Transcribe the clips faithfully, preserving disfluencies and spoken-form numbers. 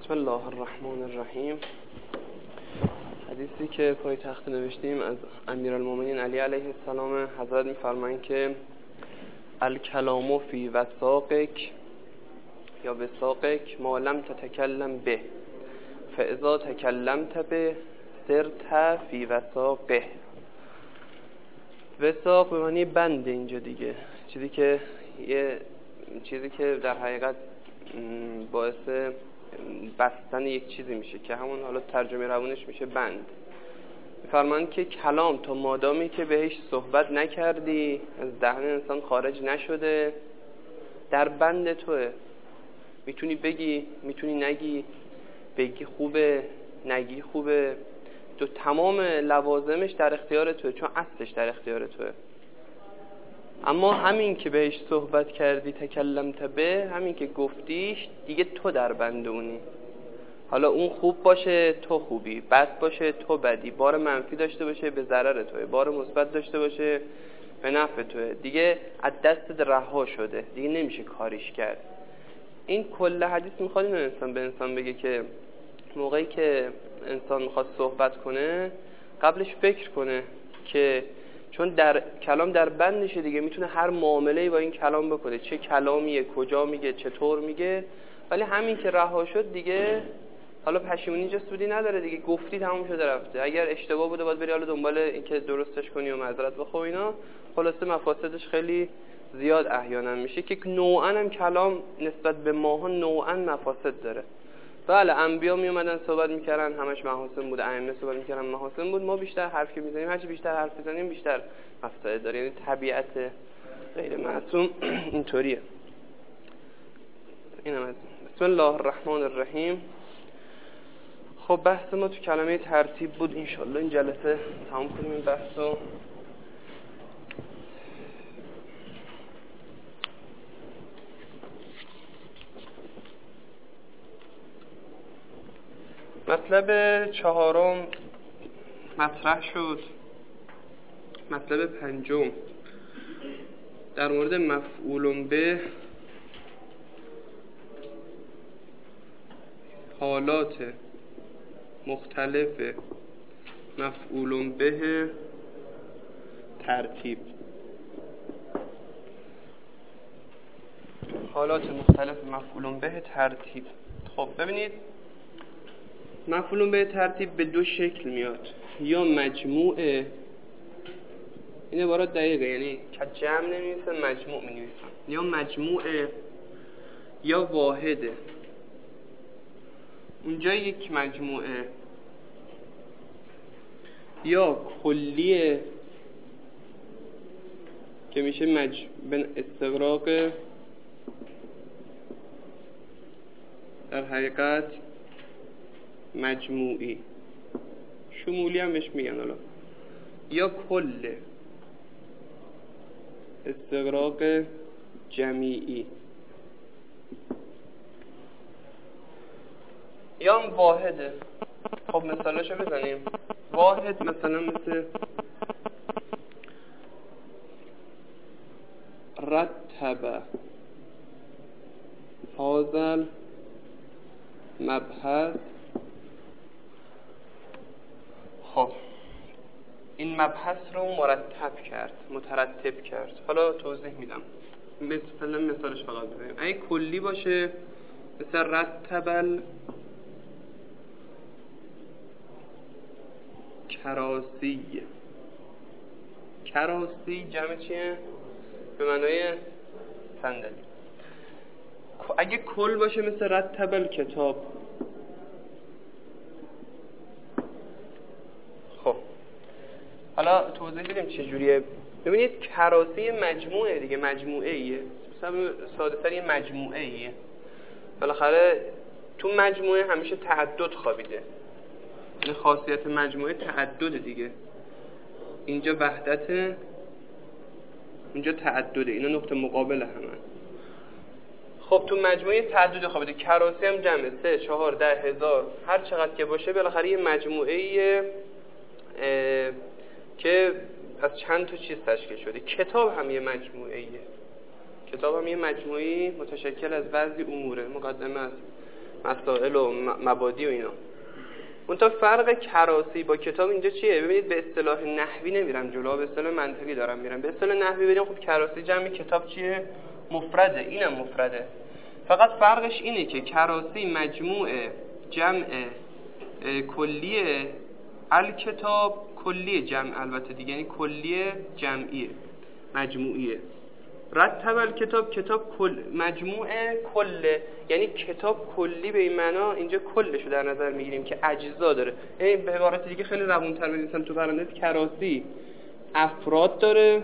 بسم الله الرحمن الرحیم. حدیثی که پای تخت نوشتیم از امیرالمومنین علی علیه السلام. حضرت می‌فرمایند که الکلام فی وثاقک یا وثاقک ما لم تتکلم به فاذا تکلمت به سرت فی وثاقه. وثاق به معنی بند اینجا دیگه، چیزی که یه چیزی که در حقیقت باعث بستن یک چیزی میشه که همون حالا ترجمه روانش میشه بند. میفرمایند که کلام تا مادامی که بهش صحبت نکردی، از دهن انسان خارج نشده، در بند توه. میتونی بگی، میتونی نگی، بگی خوبه، نگی خوبه، تو تمام لوازمش در اختیار توه، چون اصلش در اختیار توه. اما همین که بهش صحبت کردی، تکلمت به، همین که گفتیش، دیگه تو در بند اونی. حالا اون خوب باشه تو خوبی، بد باشه تو بدی، بار منفی داشته باشه به ضرر توه، بار مثبت داشته باشه به نفع توه، دیگه از دست رها شده، دیگه نمیشه کاریش کرد. این کل حدیث میخواد اینو انسان به انسان بگه که موقعی که انسان میخواد صحبت کنه قبلش فکر کنه که چون در کلام در بندشه دیگه، میتونه هر معامله‌ای با این کلام بکنه، چه کلامیه، کجا میگه، چطور میگه. ولی همین که رها شد دیگه حالا پشیمونی جا سودی نداره دیگه، گفتی تموم شده رفته. اگر اشتباه بوده باید بری حالا دنبال اینکه درستش کنی و معذرت بخوای اینا. خلاصه مفاسدش خیلی زیاد احیانا میشه که نوعاً هم کلام نسبت به ماها نوعاً مفاسد داره. بله انبیا می اومدن صحبت میکردن، همش محاسن بود، ائمه صحبت میکردن محاسن بود. ما بیشتر حرف که میزنیم، هرچی بیشتر حرف بزنیم بیشتر مفاسد داره. یعنی طبیعت غیر معصوم اینطوریه. اینم از بسم الله الرحمن الرحیم. خب بحث ما تو کلمه ترتیب بود. انشالله این جلسه تمام کنیم این بحثو. مطلب چهارم مطرح شد. مطلب پنجم در مورد مفعول به، حالات مختلف مفعول به ترتیب. حالات مختلف مفعول به ترتیب. خب ببینید مفعول به ترتیب به دو شکل میاد، یا مجموعه، این عبارت دقیقه، یعنی که جمع نمی‌نویسن مجموع می‌نویسن، یا مجموعه یا واحده. اونجا یک مجموعه یا کلیه که میشه مج... استغراق در حقیقت مجموعی، شمولی هم بهش میگن حالا، یا کل استغراق جمیعی، یا هم واحده. خب مثالاشو بزنیم. واحد مثلا مثل رتب هذا مبحث. خب این مبحث رو مرتب کرد، مترتب کرد. حالا توضیح میدم. مثلا مثالش فقط بزنیم. اگه کلی باشه مثل رتب کراسی. کراسی جمع چیه؟ به معنای صندلی. اگه کل باشه مثل رتب کتاب. خب حالا توضیح بدیم چه جوریه. ببینید کراسی مجموعه دیگه، مجموعه ایه، مثلا ساده تر یه مجموعه ایه. بالاخره تو مجموعه همیشه تعدد خوابیده. این خاصیت مجموعه تعدد دیگه. اینجا وحدت، اینجا تعدده، اینا نقطه مقابل همه. خب تو مجموعه تعدد خوابیده. کراسی هم جمعه، سه، چهار، ده، هزار، هر چقدر که باشه بالاخره یه مجموعه ایه که از چند تا چیز تشکیل شده. کتاب هم یه مجموعه ایه. کتاب هم یه مجموعی متشکل از بعضی اموره، مقدمه است، مسائل و مبادی و اینا. اون تا فرق کراسی با کتاب اینجا چیه؟ ببینید به اصطلاح نحوی نمیرم جلو، به اصطلاح منطقی دارم میرم. به اصطلاح نحوی ببینید خب کراسی جمع کتاب چیه؟ مفرده. اینم مفرده. فقط فرقش اینه که کراسی مجموع جمع کلیه، الکتاب کلیه جمع البته دیگه، یعنی کلیه جمعیه مجموعیه. رتب الکتاب کتاب کل مجموعه کله، یعنی کتاب کلی به این معنا اینجا کلشو در نظر میگیریم که اجزا داره. یعنی به عبارت دیگه خیلی روون‌تر بنویسم تو پرانتز، کراسی افراد داره،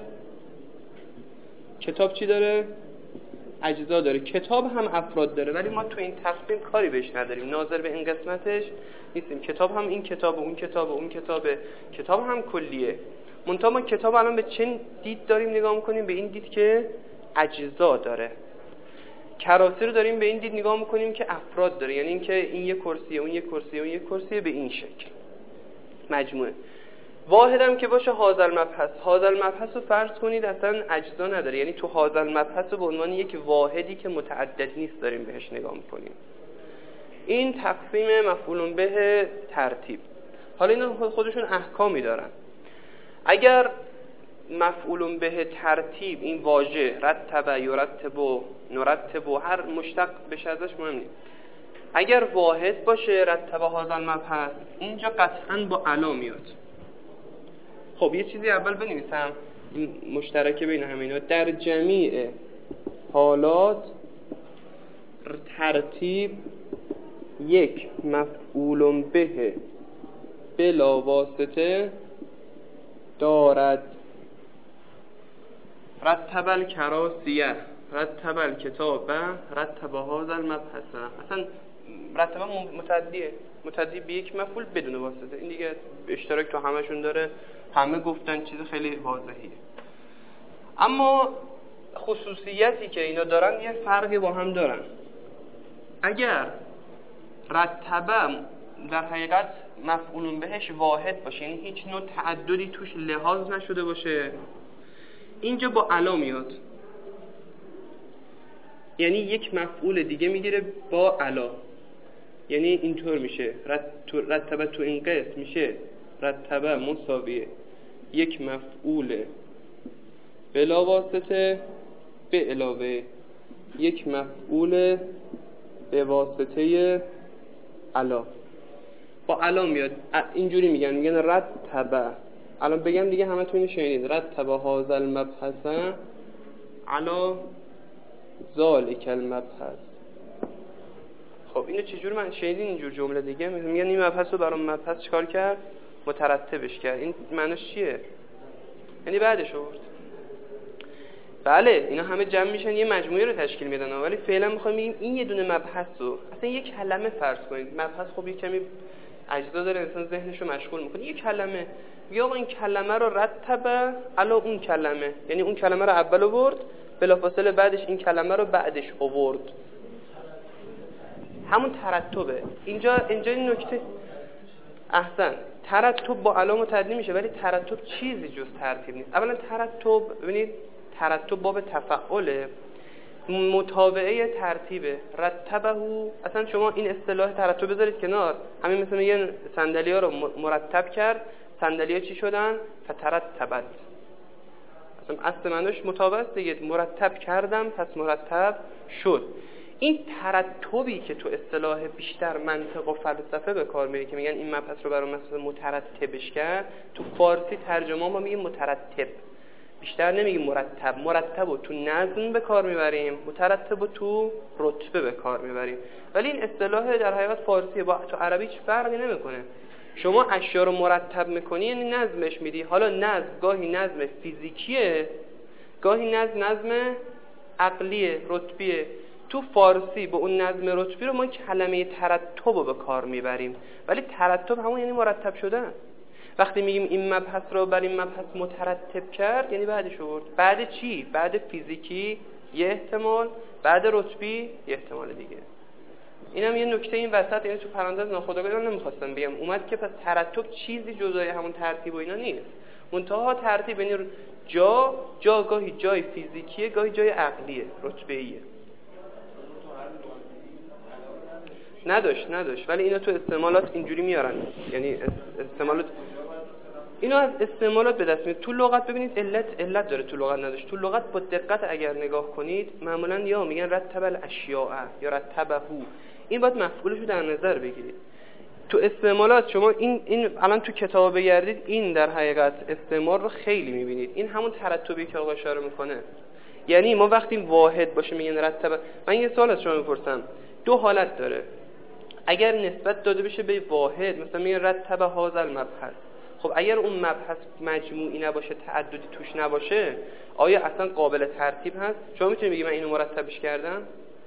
کتاب چی داره؟ اجزا داره. کتاب هم افراد داره ولی ما تو این تقسیم کاری بهش نداریم، ناظر به این قسمتش نیستیم. کتاب هم این کتاب و اون کتاب و اون کتاب، کتاب هم کلیه. منتها ما کتاب الان به چه دید داریم نگاه میکنیم؟ به این دید که اجزا داره. کراسی رو داریم به این دید نگاه میکنیم که افراد داره، یعنی اینکه این یک کرسیه، اون یک کرسیه، اون یک کرسیه، به این شکل مجموعه. واحدم که باشه هاذا المبحث. هاذا المبحث رو فرض کنید اصلا اجزا نداره، یعنی تو هاذا المبحث رو به عنوان یک واحدی که متعدد نیست داریم بهش نگاه میکنیم. این تقسیم مفعول به ترتیب. حالا اینا خودشون احکامی دارن. اگر مفعول به ترتیب این واژه رتب یرتب و نرتب و هر مشتق بشه ازش مهم نیست، اگر واحد باشه رتب هاذا المبحث اینجا قطعا با علا میاد. خب یه چیزی اول بنویسم این مشترک بین همینا، در جمیع حالات ترتیب یک مفعول به بلا واسطه دارد. رتب الکراسیه، رتب الکتاب، رتب هاذا المبحث. اصلا رتب متعدیه، متعدی به یک مفعول بدون واسطه. این دیگه اشتراک تو همشون داره، همه گفتن چیز خیلی واضحیه. اما خصوصیتی که اینا دارن یه فرقی با هم دارن. اگر رتبه در حقیقت مفعول بهش واحد باشه، یعنی هیچ نوع تعددی توش لحاظ نشده باشه، اینجا با علا میاد، یعنی یک مفعول دیگه میگیره با علا. یعنی اینطور میشه رتبه تو این قسم میشه رتبه مساویه یک مفعول بلا واسطه به علاوه یک مفعول به واسطه علا. با علا میاد. اینجوری میگن، میگن رتبه. الان بگم دیگه همه تو اینو شنیدید. رتبه هاذا المبحث علا ذالک المبحث. خب اینو چجور من شنیدین اینجور جمله دیگه؟ میگن این مبحث رو برام مبحث چیکار کرد؟ مترتبش کرد. این معنیش چیه؟ یعنی بعدش آورد. بله اینا همه جمع میشن یه مجموعه رو تشکیل میدن، ولی فعلا میخوایم بگیم این یه دونه مبحث رو اصلا یک کلمه فرض کنید. مبحث خب یه کمی اجزا داره، انسان ذهنش رو مشغول میکنه. یک کلمه یا این کلمه رو رتبه علا اون کلمه، یعنی اون کلمه رو اول آورد بلافاصله بعدش این کلمه رو بعدش آورد، همون ترتبه. اینجا اینجا این نکته احسن، ترتب با علا متعدی میشه ولی ترتب چیزی جز ترتیب نیست. اولا ترتب ببینید ترتب باب تفعله، متابعه ترتیبه. رتبه اصلا شما این اصطلاح ترتب بذارید کنار، همین مثل میگن صندلی‌ها رو مرتب کرد، صندلی‌ها چی شدن؟ فترتبت. اصلا اصل معنیش متابعه است دیگه، مرتب کردم پس مرتب شد. این ترتبی که تو اصطلاح بیشتر منطق و فلسفه به کار میره که میگن این مبحث رو برای مثلا مترتبش کرد، تو فارسی ترجمه ما میگیم مترتب، بیشتر نمیگیم مرتب. مرتب رو تو نظم به کار میبریم، مترتب رو تو رتبه به کار میبریم. ولی این اصطلاح در حقیقت فارسی با تو عربی هیچ فرقی نمیکنه. شما اشیا رو مرتب میکنی یعنی نظمش میدی. حالا نظم گاهی نظم فیزیکیه، گاهی نظم نظم عقلیه، رتبیه. تو فارسی با اون نظم رتبی رو ما کلمه ترتب رو به کار میبریم، ولی ترتب همون یعنی مرتب شدن. وقتی میگیم این مبحث رو بر این مبحث مترتب کرد یعنی بعدش آورد. بعد چی؟ بعد فیزیکی یه احتمال، بعد رتبی یه احتمال دیگه. اینم یه نکته این وسط، یعنی تو پرانتز ناخودآگاه نمیخواستم بگم اومد که پس ترتب چیزی جزای همون ترتیب و اینا نیست. منتها ترتیب یعنی جا جا گاهی جای فیزیکیه، گاهی جای عقلیه، رتبه‌ایه. نداشت نداشت ولی اینا تو استعمالات اینجوری میارن، یعنی استعمالات اینا از استعمالات به دست میاد. تو لغت ببینید علت علت داره، تو لغت نداشت. تو لغت با دقت اگر نگاه کنید معمولا یا میگن رتب الاشیاء یا رتبه، این باید مفعولش رو در نظر بگیرید. تو استعمالات شما این این الان تو کتاب بگردید این در حقیقت استعمال رو خیلی میبینید. این همون ترتبی که آقا اشاره میکنه، یعنی ما وقتی واحد باشه میگن رتبه. من یه سوال از شما میپرسم، دو حالت داره. اگر نسبت داده بشه به واحد مثلا میگن رتب هذا المبحث، خب اگر اون مبحث مجموعی نباشه، تعددی توش نباشه، آیا اصلا قابل ترتیب هست؟ شما میتونید بگید من اینو مرتبش کردم؟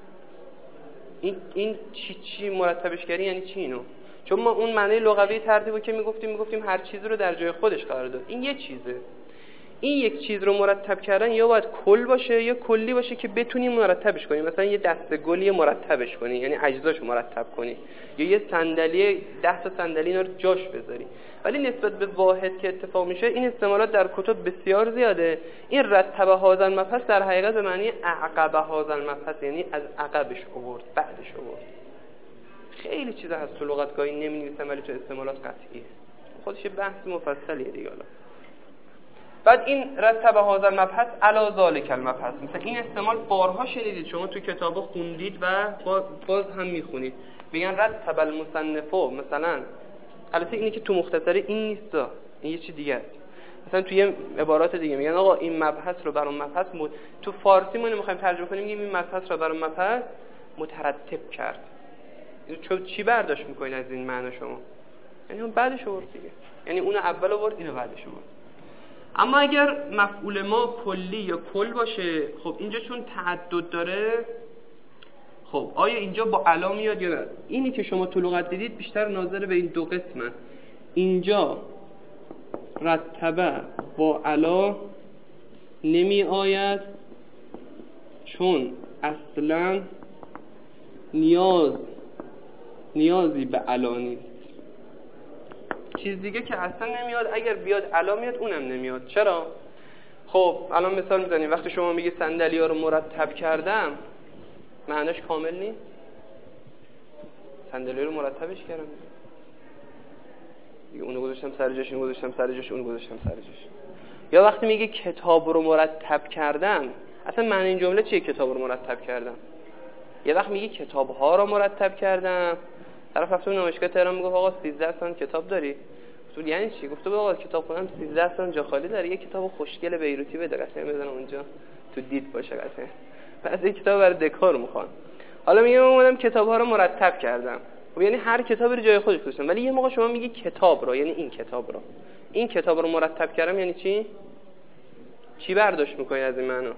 این این چی چی مرتبش کردی یعنی چی اینو؟ چون ما اون معنی لغوی ترتیبو که میگفتیم میگفتیم هر چیزی رو در جای خودش قرار داد. این یه چیزه. این یک چیز رو مرتب کردن یا باید کل باشه یا کلی باشه که بتونی مرتبش کنی. مثلا یه دسته گلی مرتبش کنی، یعنی اجزاشو مرتب کنی، یا یه صندلی ده تا صندلی اینا رو جاش بذاری. ولی نسبت به واحد که اتفاق میشه این استعمالات در کتب بسیار زیاده. این رتب هذا المبحث در حقیقت به معنی اعقب هذا المبحث، یعنی از عقبش آورد، بعدش آورد. خیلی چیزا هست تو لغت گاهی نمی‌نویسن ولی تو استعمالات قطعیه. خودش بحث مفصلیه دیگه. حالا بعد این رتب هذا المبحث علی ذلک المبحث، مثلا این استعمال بارها شنیدید شما تو کتابا خوندید و باز هم میخونید. میگن رتب المصنف، مثلا البته اینی که تو مختصری این نیست، این یه چیز دیگه است. مثلا توی عبارات دیگه میگن آقا این مبحث رو بر اون مبحث مد... تو فارسی ما نمیخوایم ترجمه کنیم میگیم این مبحث رو بر اون مبحث مترتب کرد. چون چی برداشت میکنید از این معنی شما؟ یعنی اون بعدش آورد دیگه، یعنی اون اول آورد اینو بعدش آورد. اما اگر مفعول ما کلی یا کل باشه، خب اینجا چون تعدد داره، خب آیا اینجا با علا میاد یا نه؟ اینی که شما تو لغت دیدید بیشتر ناظر به این دو قسمه. اینجا رتبه با علا نمی آید چون اصلا نیاز نیازی به علا نیست. چیز دیگه که اصلا نمیاد، اگر بیاد علا میاد، اونم نمیاد. چرا؟ خب الان مثال میزنیم، وقتی شما میگی صندلی ها رو مرتب کردم، معناش کامل نیست. صندلی رو مرتبش کردم دیگه، اونو گذاشتم سر جاش، اینو گذاشتم سر جاش، اونو گذاشتم سر جاش. یا وقتی میگی کتاب رو مرتب کردم، اصلا معنی این جمله چیه کتاب رو مرتب کردم؟ یه وقت میگی کتاب ها رو مرتب کردم، طرف رفت نمایشگاه تهران میگفت آقا سیزده سان کتاب داری؟ گفت یعنی چی؟ گفت آقا کتاب خونم سیزده سان جا خالی داره، یه کتاب خوشگل بیروتی بده قشنگ بزنم اونجا تو دید باشه قشنگ. بعضی این کتاب برای دکور میخوان. حالا میگم من اومدم کتاب ها رو مرتب کردم، خب یعنی هر کتابی رو جای خودش گذاشتم. ولی یه موقع شما میگی کتاب رو، یعنی این کتاب رو این کتاب رو مرتب کردم، یعنی چی؟ چی برداشت میکنی از این معنا؟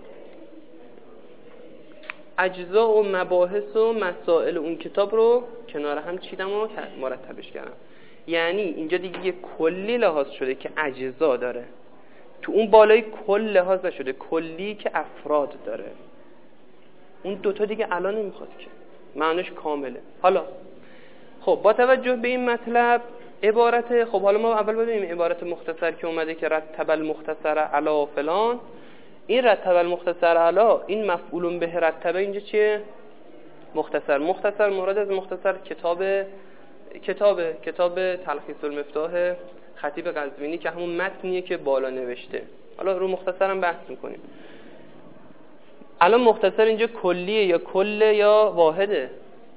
اجزا و مباحث و مسائل اون کتاب رو کنار هم چیدم و مرتبش کردم. یعنی اینجا دیگه یه کلی لحاظ شده که اجزا داره، تو اون بالای کل لحاظ نشده، کلی که افراد داره. اون دوتا دیگه الان نمیخواد که معنیش کامله. حالا خب با توجه به این مطلب عبارت، خب حالا ما اول ببینیم عبارت مختصر که اومده که رتب المختصر علی فلان. این رتب المختصر علی، این مفعول به رتبه اینجا چیه؟ مختصر. مختصر مراد از مختصر کتاب کتاب کتاب تلخیص المفتاح خطیب قزوینی که همون متنیه که بالا نوشته. حالا رو مختصر هم بحث میکنیم. الان مختصر اینجا کلیه یا کله یا واحده؟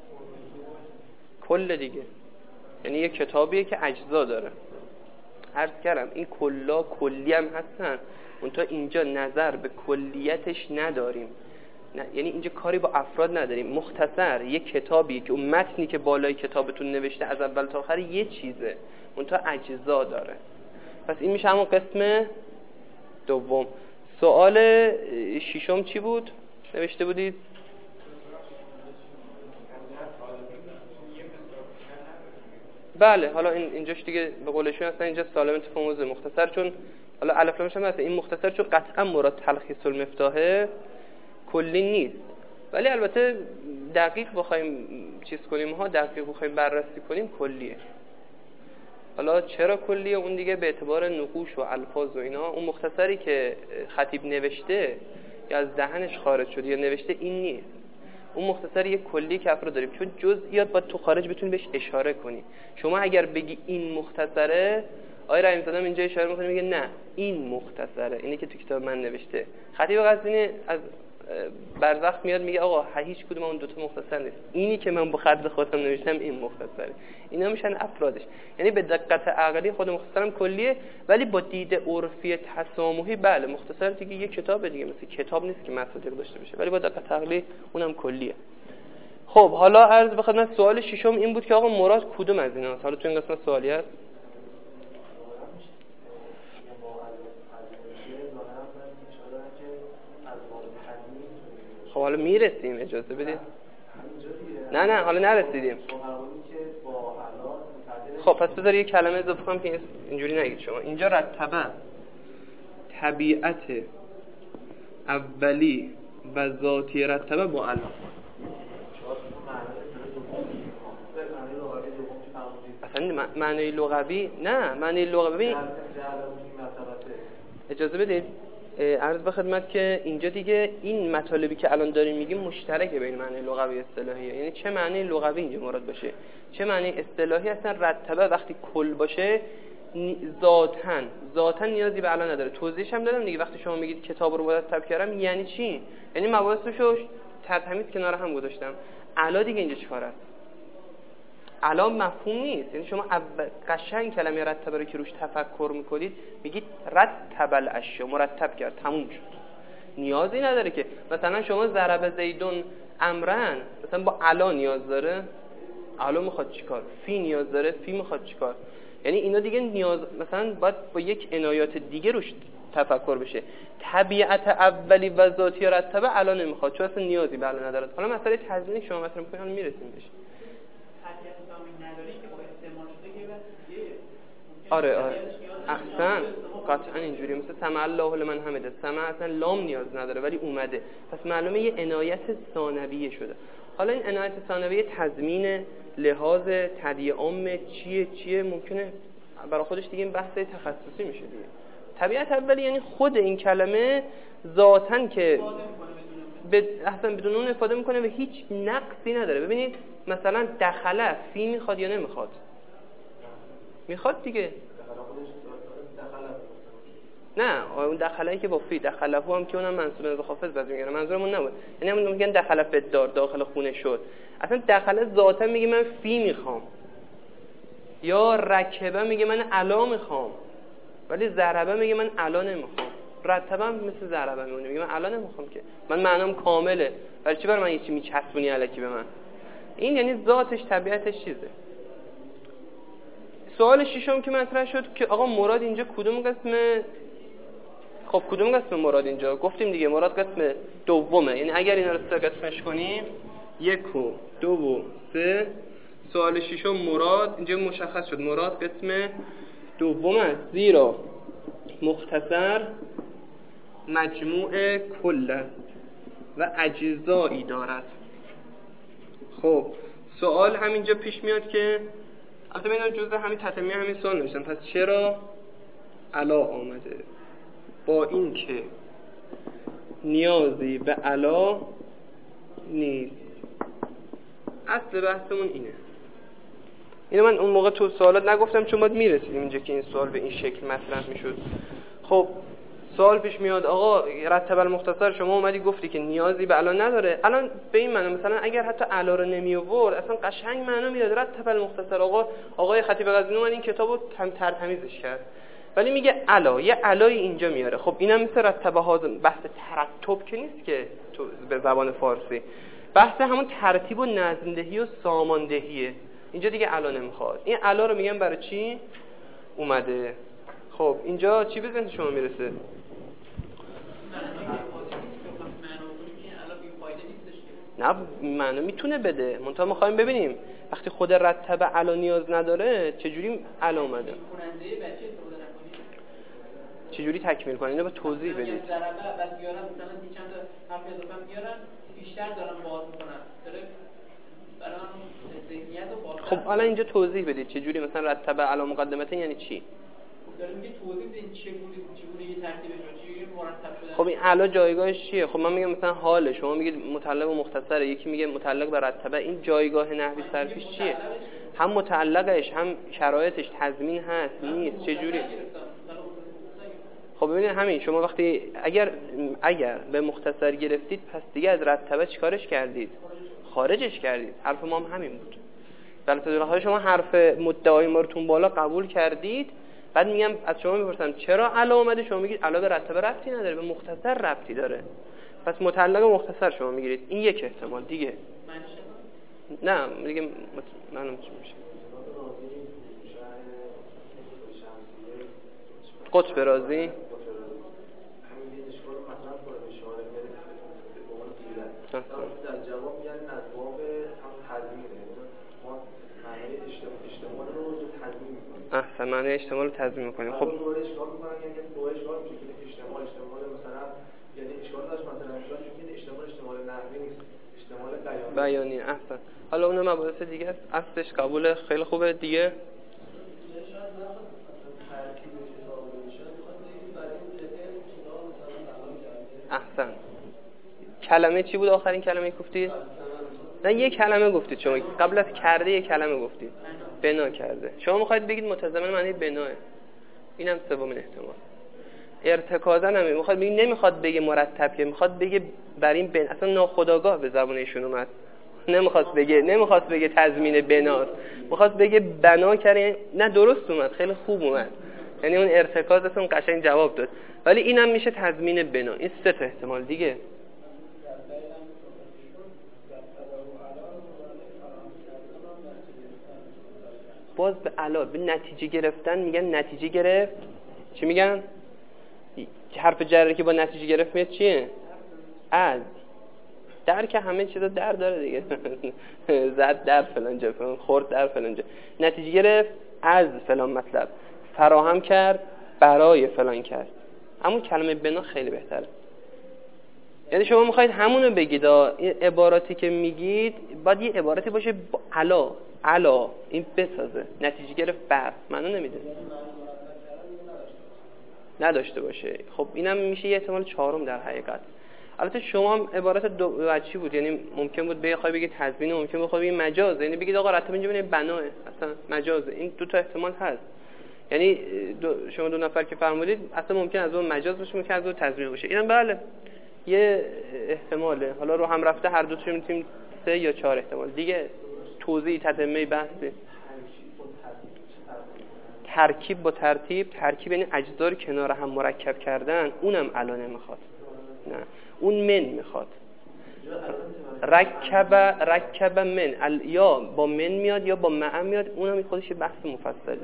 کل دیگه، یعنی یه کتابیه که اجزا داره. عرض کردم این کلا کلی هم هستن، اونتا اینجا نظر به کلیتش نداریم، نه، یعنی اینجا کاری با افراد نداریم. مختصر یه کتابیه که اون متنی که بالای کتابتون نوشته از اول تا آخر یه چیزه، اونتا اجزا داره. پس این میشه همون قسم دوم. سوال ششم چی بود؟ نوشته بودید؟ بله، حالا این اینجاش دیگه به قولشون اصلا اینجا سالم تفاوت مختصر، چون حالا الف لامش هم هست این مختصر، چون قطعا مراد تلخیص المفتاح کلی نیست. ولی البته دقیق بخوایم چیز کنیم ها، دقیق بخوایم بررسی کنیم کلیه. حالا چرا کلیه؟ اون دیگه به اعتبار نقوش و الفاظ و اینا، اون مختصری که خطیب نوشته یا از دهنش خارج شده یا نوشته این نیست. اون مختصر یک کلی که افراد داریم، چون جزئیات باید تو خارج بتونی بهش اشاره کنی. شما اگر بگی این مختصره، آقای رحیم زاده اینجا اشاره میکنه میگه نه این مختصره، اینی که تو کتاب من نوشته. خطیب قزوینی از برزخ میاد میگه آقا هیچ کدوم اون دو تا مختصر نیست، اینی که من با خط خودم نوشتم این مختصره. اینا میشن افرادش. یعنی به دقت عقلی خود مختصرم کلیه، ولی با دید عرفی تسامحی بله مختصر دیگه یک کتاب دیگه، مثل کتاب نیست که مصادیق داشته باشه، ولی با دقت عقلی اونم کلیه. خب حالا عرض به خدمت سوال ششم این بود که آقا مراد کدوم از ایناست؟ حالا تو این قسمت سوالی هست. خب حالا میرسیم، اجازه بدید. نه نه حالا نرسیدیم. خب پس بذار یه کلمه اضافه کنم که اینجوری نگید شما. اینجا رتبه طبیعت اولی و ذاتی رتبه با علا. اصلا معنی لغوی نه، معنی لغوی اجازه بدید عرض به خدمت که اینجا دیگه این مطالبی که الان داریم میگیم مشترکه بین معنی لغوی و اصطلاحیه. یعنی چه معنی لغوی اینجا مراد باشه، چه معنی اصطلاحی. اصلا رتبه وقتی کل باشه ذاتاً ذاتاً نیازی به علا نداره. توضیحش هم دادم دیگه. وقتی شما میگید کتاب رو مرتب کردم یعنی چی؟ یعنی مباحثشو ترتمیز کنار هم گذاشتم. علا دیگه اینجا چیکار است؟ علا مفهوم نیست. یعنی شما قشنگ کلمه رتبه رو که روش تفکر میکنید میگید رتب الاشیا، مرتب کرد، تموم شد. نیازی نداره که مثلا شما ضرب زیدون امرن مثلا با علا نیاز داره، علا میخواد چیکار؟ فی نیاز داره، فی میخواد چیکار؟ یعنی اینا دیگه نیاز مثلا باید با یک عنایات دیگه روش تفکر بشه. طبیعت اولی و ذاتی رتبه علا نمیخواد، چون اصلا نیازی به علا نداره. حالا مسئله تضمین شما مطرح میکنید، حالا میرسیم بهش. آره آره احسن، قطعا اینجوری. مثل سمع الله لمن حمده، سمع اصلا لام نیاز نداره ولی اومده، پس معلومه یه عنایت ثانویه شده. حالا این عنایت ثانویه تضمین لحاظ تدیه عام چیه چیه ممکنه برای خودش دیگه این بحث تخصصی میشه دیگه. طبیعت اولی یعنی خود این کلمه ذاتاً که به احسن بدون اون استفاده میکنه و هیچ نقصی نداره. ببینید مثلا دخله فی میخواد یا نمیخواد؟ میخواد دیگه. نه اون دخله‌ای که با فی دخله هم که اونم منصوب از خافض باز میگیره، منظورمون نبود. یعنی همون میگن دخله فی دار، داخل خونه شد. اصلا دخله ذاتا میگه من فی میخوام، یا رکبه میگه من علا میخوام، ولی ضربه میگه من علا نمیخوام. رتبه هم مثل ضربه میمونه، میگه من علا نمیخوام که من معنام کامله، ولی چی برای من یه چی میچسبونی الکی به من؟ این یعنی ذاتش طبیعتش چیزه. سوال ششم که مطرح شد که آقا مراد اینجا کدوم قسمه؟ خب کدوم قسم مراد اینجا؟ گفتیم دیگه مراد قسم دومه. یعنی اگر اینا رو سه قسمش کنیم، یک و دو و سه، سوال ششم مراد اینجا مشخص شد مراد قسم دوم است، زیرا مختصر مجموع کل است و اجزایی دارد. خب سوال همینجا پیش میاد که البته اینا جزء همین تتمیه همین سوال نوشتم، پس چرا علا آمده؟ با این که نیازی به علا نیست. اصل بحثمون اینه. اینو من اون موقع تو سوالات نگفتم چون باید میرسیدیم اینجا که این سوال به این شکل مطرح میشد. خب سوال پیش میاد آقا رتب المختصر شما اومدی گفتی که نیازی به علا نداره. الان به این معنی مثلا اگر حتی علا رو نمی آورد اصلا قشنگ معنا میداد رتب المختصر. آقا آقای خطیب قزوینی اومد این کتابو تم ترتمیزش کرد، ولی میگه علا، یه علای اینجا میاره. خب اینم مثل رتبه ها بحث ترتب که نیست که تو به زبان فارسی، بحث همون ترتیب و نظمدهی و ساماندهیه. اینجا دیگه علا نمیخواد. این علا رو میگن برای چی اومده. خب اینجا چی به ذهن شما میرسه؟ نه معنی میتونه بده، منتها میخوایم ببینیم وقتی خود رتبه علا نیاز نداره چجوری علا اومده، چجوری تکمیل کنه. اینو به توضیح بدید. بیشتر دارم باز میکنم خب حالا اینجا توضیح بدید چجوری مثلا رتبه علا مقدمته یعنی چی؟ داره میگه توضیح بدین چگونه چگونه ترتیبش چجوری مرتب شده. خب این علا جایگاهش چیه؟ خب من میگم مثلا حال، شما میگید متعلق و مختصره، یکی میگه متعلق به رتبه. این جایگاه نحوی صرفیش چیه؟ هم متعلقش هم شرایطش تضمین هست نیست چجوری؟ خب ببینید همین، شما وقتی اگر اگر به مختصر گرفتید پس دیگه از رتبه چیکارش کردید؟ خارجش کردید. حرف ما هم همین بود. البته شما حرف مدعای ما رو تون بالا قبول کردید، بعد میگم از شما میپرسم چرا علا اومده، شما میگید علا به رتبه ربطی نداره، به مختصر ربطی داره. پس متعلق و مختصر شما میگیرید. این یک احتمال دیگه. نه دیگه مت... معلوم چی میشه. قطب رازی در جواب میگن نظواب هم تضمینه، ما معنی اشتمال رو رو تضمین میکنیم. احسن، معنی اشتمال رو تضمین میکنیم. خب رو اشکال میکنن یعنی رو اشکال میشه که اشتمال اشتمال مثلا یعنی اشکال داشت مثلا اشکال چون که اشتمال اشتمال نحوی نیست، اشتمال بیانی. بیانی. احسن. حالا اون مباحث دیگه است، اصلش قبول خیلی خوبه دیگه. احسن. کلمه چی بود آخرین کلمه گفتید؟ نه یک کلمه گفتید شما، قبل از کرده یک کلمه گفتید. بنا کرده. شما میخواید بگید متضمن معنی بناه. اینم سومین احتمال. ارتکازا نمی میخواد بگید، نمیخواد بگه مرتب، که میخواد بگه بر این بن اصلا ناخودآگاه به زبان ایشون اومد. نمیخواست بگه نمیخواست بگه تضمین بناست، میخواست بگه بنا کرده. نه درست اومد، خیلی خوب اومد. یعنی اون ارتکاز اصلا قشنگ جواب داد. ولی اینم میشه تضمین بنا. این سه تا احتمال دیگه. باز به علا به نتیجه گرفتن میگن نتیجه گرفت. چی میگن؟ حرف جری که با نتیجه گرفت میاد چیه؟ از در که همه چیزا در داره دیگه. زد در فلان جا، خورد در فلان جا. نتیجه گرفت از فلان مطلب، فراهم کرد برای فلان کرد. همون کلمه بنا خیلی بهتره. یعنی شما میخواید همونو بگید، این عباراتی که میگید باید یه عبارتی باشه با علا علا این بسازه. نتیجه گرفت بر معنا نمیده، نداشته باشه. خب اینم میشه یه احتمال چهارم در حقیقت. البته شما هم عبارت دو وجهی بود، یعنی ممکن بود بخوای بگید تضمین، ممکن بود بخوای بگید مجاز، یعنی بگید آقا رتب اینجا ببینید بناه اصلا مجازه. این دو تا احتمال هست. یعنی دو شما دو نفر که فرمودید اصلا ممکن از اون مجاز باشه، ممکن از اون تضمین باشه. اینم بله یه احتماله. حالا رو هم رفته هر دو تا میتونیم سه یا چهار احتمال دیگه. توضیح تتمه بحثی. ترکیب با ترتیب، ترکیب یعنی اجزا رو کنار هم مرکب کردن، اونم علا نمیخواد. نه اون من میخواد. رکب رکب من ال... یا با من میاد یا با مع میاد، اونم خودش بحث مفصلی.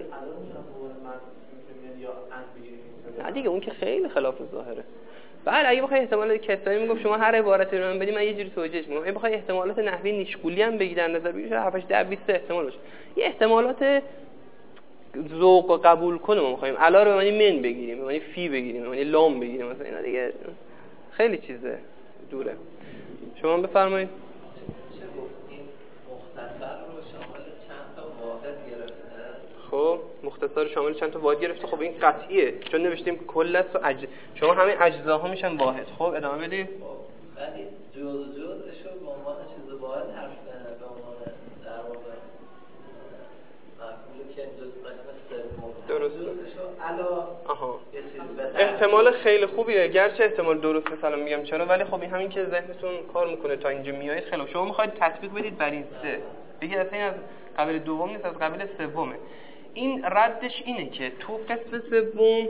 نه دیگه اون که خیلی خلاف ظاهره. بله اگه بخوای احتمال کسایی میگم شما هر عبارتی رو من بدی من یه جوری توجیهش میگم. اگه بخوای احتمالات نحوی نیشگولی هم بگی در نظر بگیری هفتش ده بیست احتمال باشه. یه احتمالات ذوق و قبول کنه ما می‌خوایم علا رو معنی من بگیریم، معنی فی بگیریم، معنی لام بگیریم، مثلا اینا دیگه خیلی چیزه دوره. شما بفرمایید. چه گفتیم مختصر رو شامل چند تا واحد گرفته؟ خب مختصر شامل چند تا واحد گرفته. خب این قطعیه چون نوشتیم کل است و اج... شما همه اجزاها میشن واحد. خب ادامه بدید. خب ولی جزء جزءش رو به عنوان چیز واحد حرف به عنوان در واقع مفعول که جزء قسم سوم درست جزءش علا آها یه چیز احتمال خیلی خوبیه، گرچه احتمال درست مثلا میگم چرا، ولی خب این همین که ذهنتون کار میکنه تا اینجا میایید خیلی. شما میخواید تطبیق بدید بر این سه، بگید اصلا این از قبیل دوم نیست، از قبیل سومه. این ردش اینه که تو قسم سوم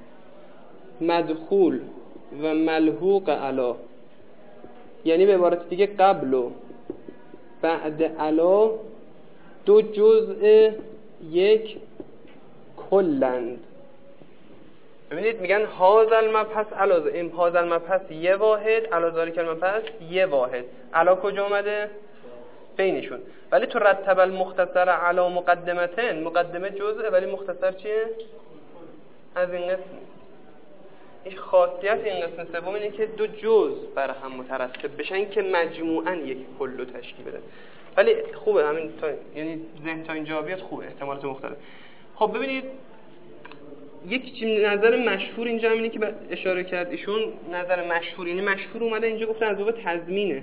مدخول و ملحوق علا، یعنی به عبارت دیگه قبل و بعد علا دو جزء یک کلند. ببینید میگن هازل مبحث علاوه این هازل مبحث یه واحد علاوه کلمه مبحث یه واحد. علا کجا اومده؟ بینشون. ولی تو رتب المختصر علا مقدمتن، مقدمه جزء ولی مختصر چیه؟ از این قسم. این خاصیت این قسم سوم اینه که دو جزء بر هم مترتب بشن که مجموعاً یک کل رو تشکیل بدن. ولی خوبه همین تا یعنی ذهن تا اینجا بیاد خوبه، احتمالات مختلف. خب ببینید یک نظر مشهور اینجا همینه که اشاره کرد ایشون، نظر مشهور، یعنی مشهور اومده اینجا گفتن از باب تضمینه.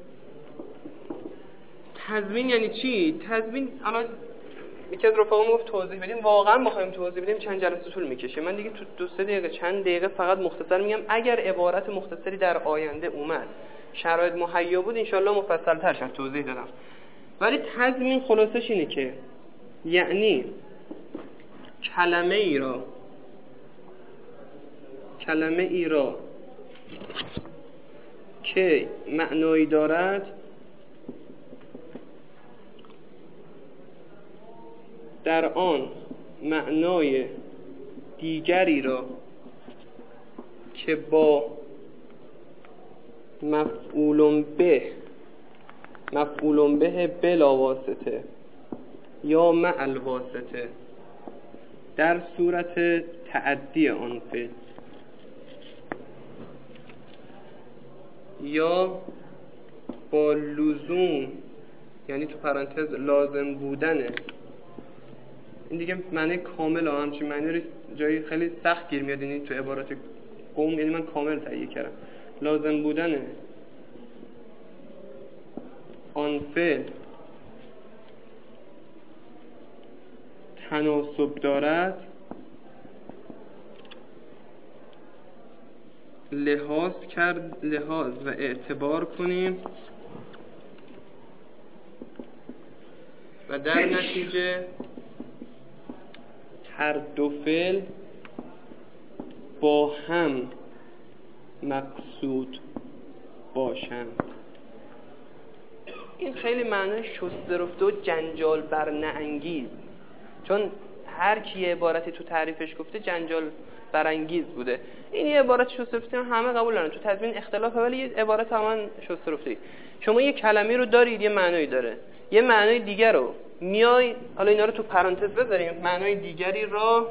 تضمین یعنی چی؟ تضمین الان یکی از رفقا گفت توضیح بدیم، واقعا بخوایم توضیح بدیم چند جلسه طول میکشه. من دیگه تو دو سه دقیقه چند دقیقه فقط مختصر میگم. اگر عبارت مختصری در آینده اومد، شرایط مهیا بود، انشالله مفصل تر شد توضیح دادم. ولی تضمین خلاصش اینه که یعنی کلمه ای را کلمه ای را که معنایی دارد در آن معنای دیگری را که با مفعول به مفعول به بلا واسطه یا مع الواسطه در صورت تعدی آن فعل یا با لزوم، یعنی تو پرانتز لازم بودنه، این دیگه معنی کامل ها، همچین معنی رو جایی خیلی سخت گیر میاد، یعنی تو عبارات قوم، یعنی من کامل تهیه کردم. لازم بودنه آن فعل تناسب دارد لحاظ کرد لحاظ و اعتبار کنیم و در نتیجه هر دو فعل با هم مقصود باشند. این خیلی معنی شسته رفته و جنجال برانگیز، چون هر کی یه عبارتی تو تعریفش گفته جنجال برانگیز بوده. این یه عبارت شسته رفته همه قبول دارن، تو تضمین اختلافه، ولی یه عبارت همان شسته رفته. شما یه کلمه رو دارید، یه معنی داره، یه معنی دیگر رو میای، حالا اینا رو تو پرانتز بذاریم، معنی دیگری را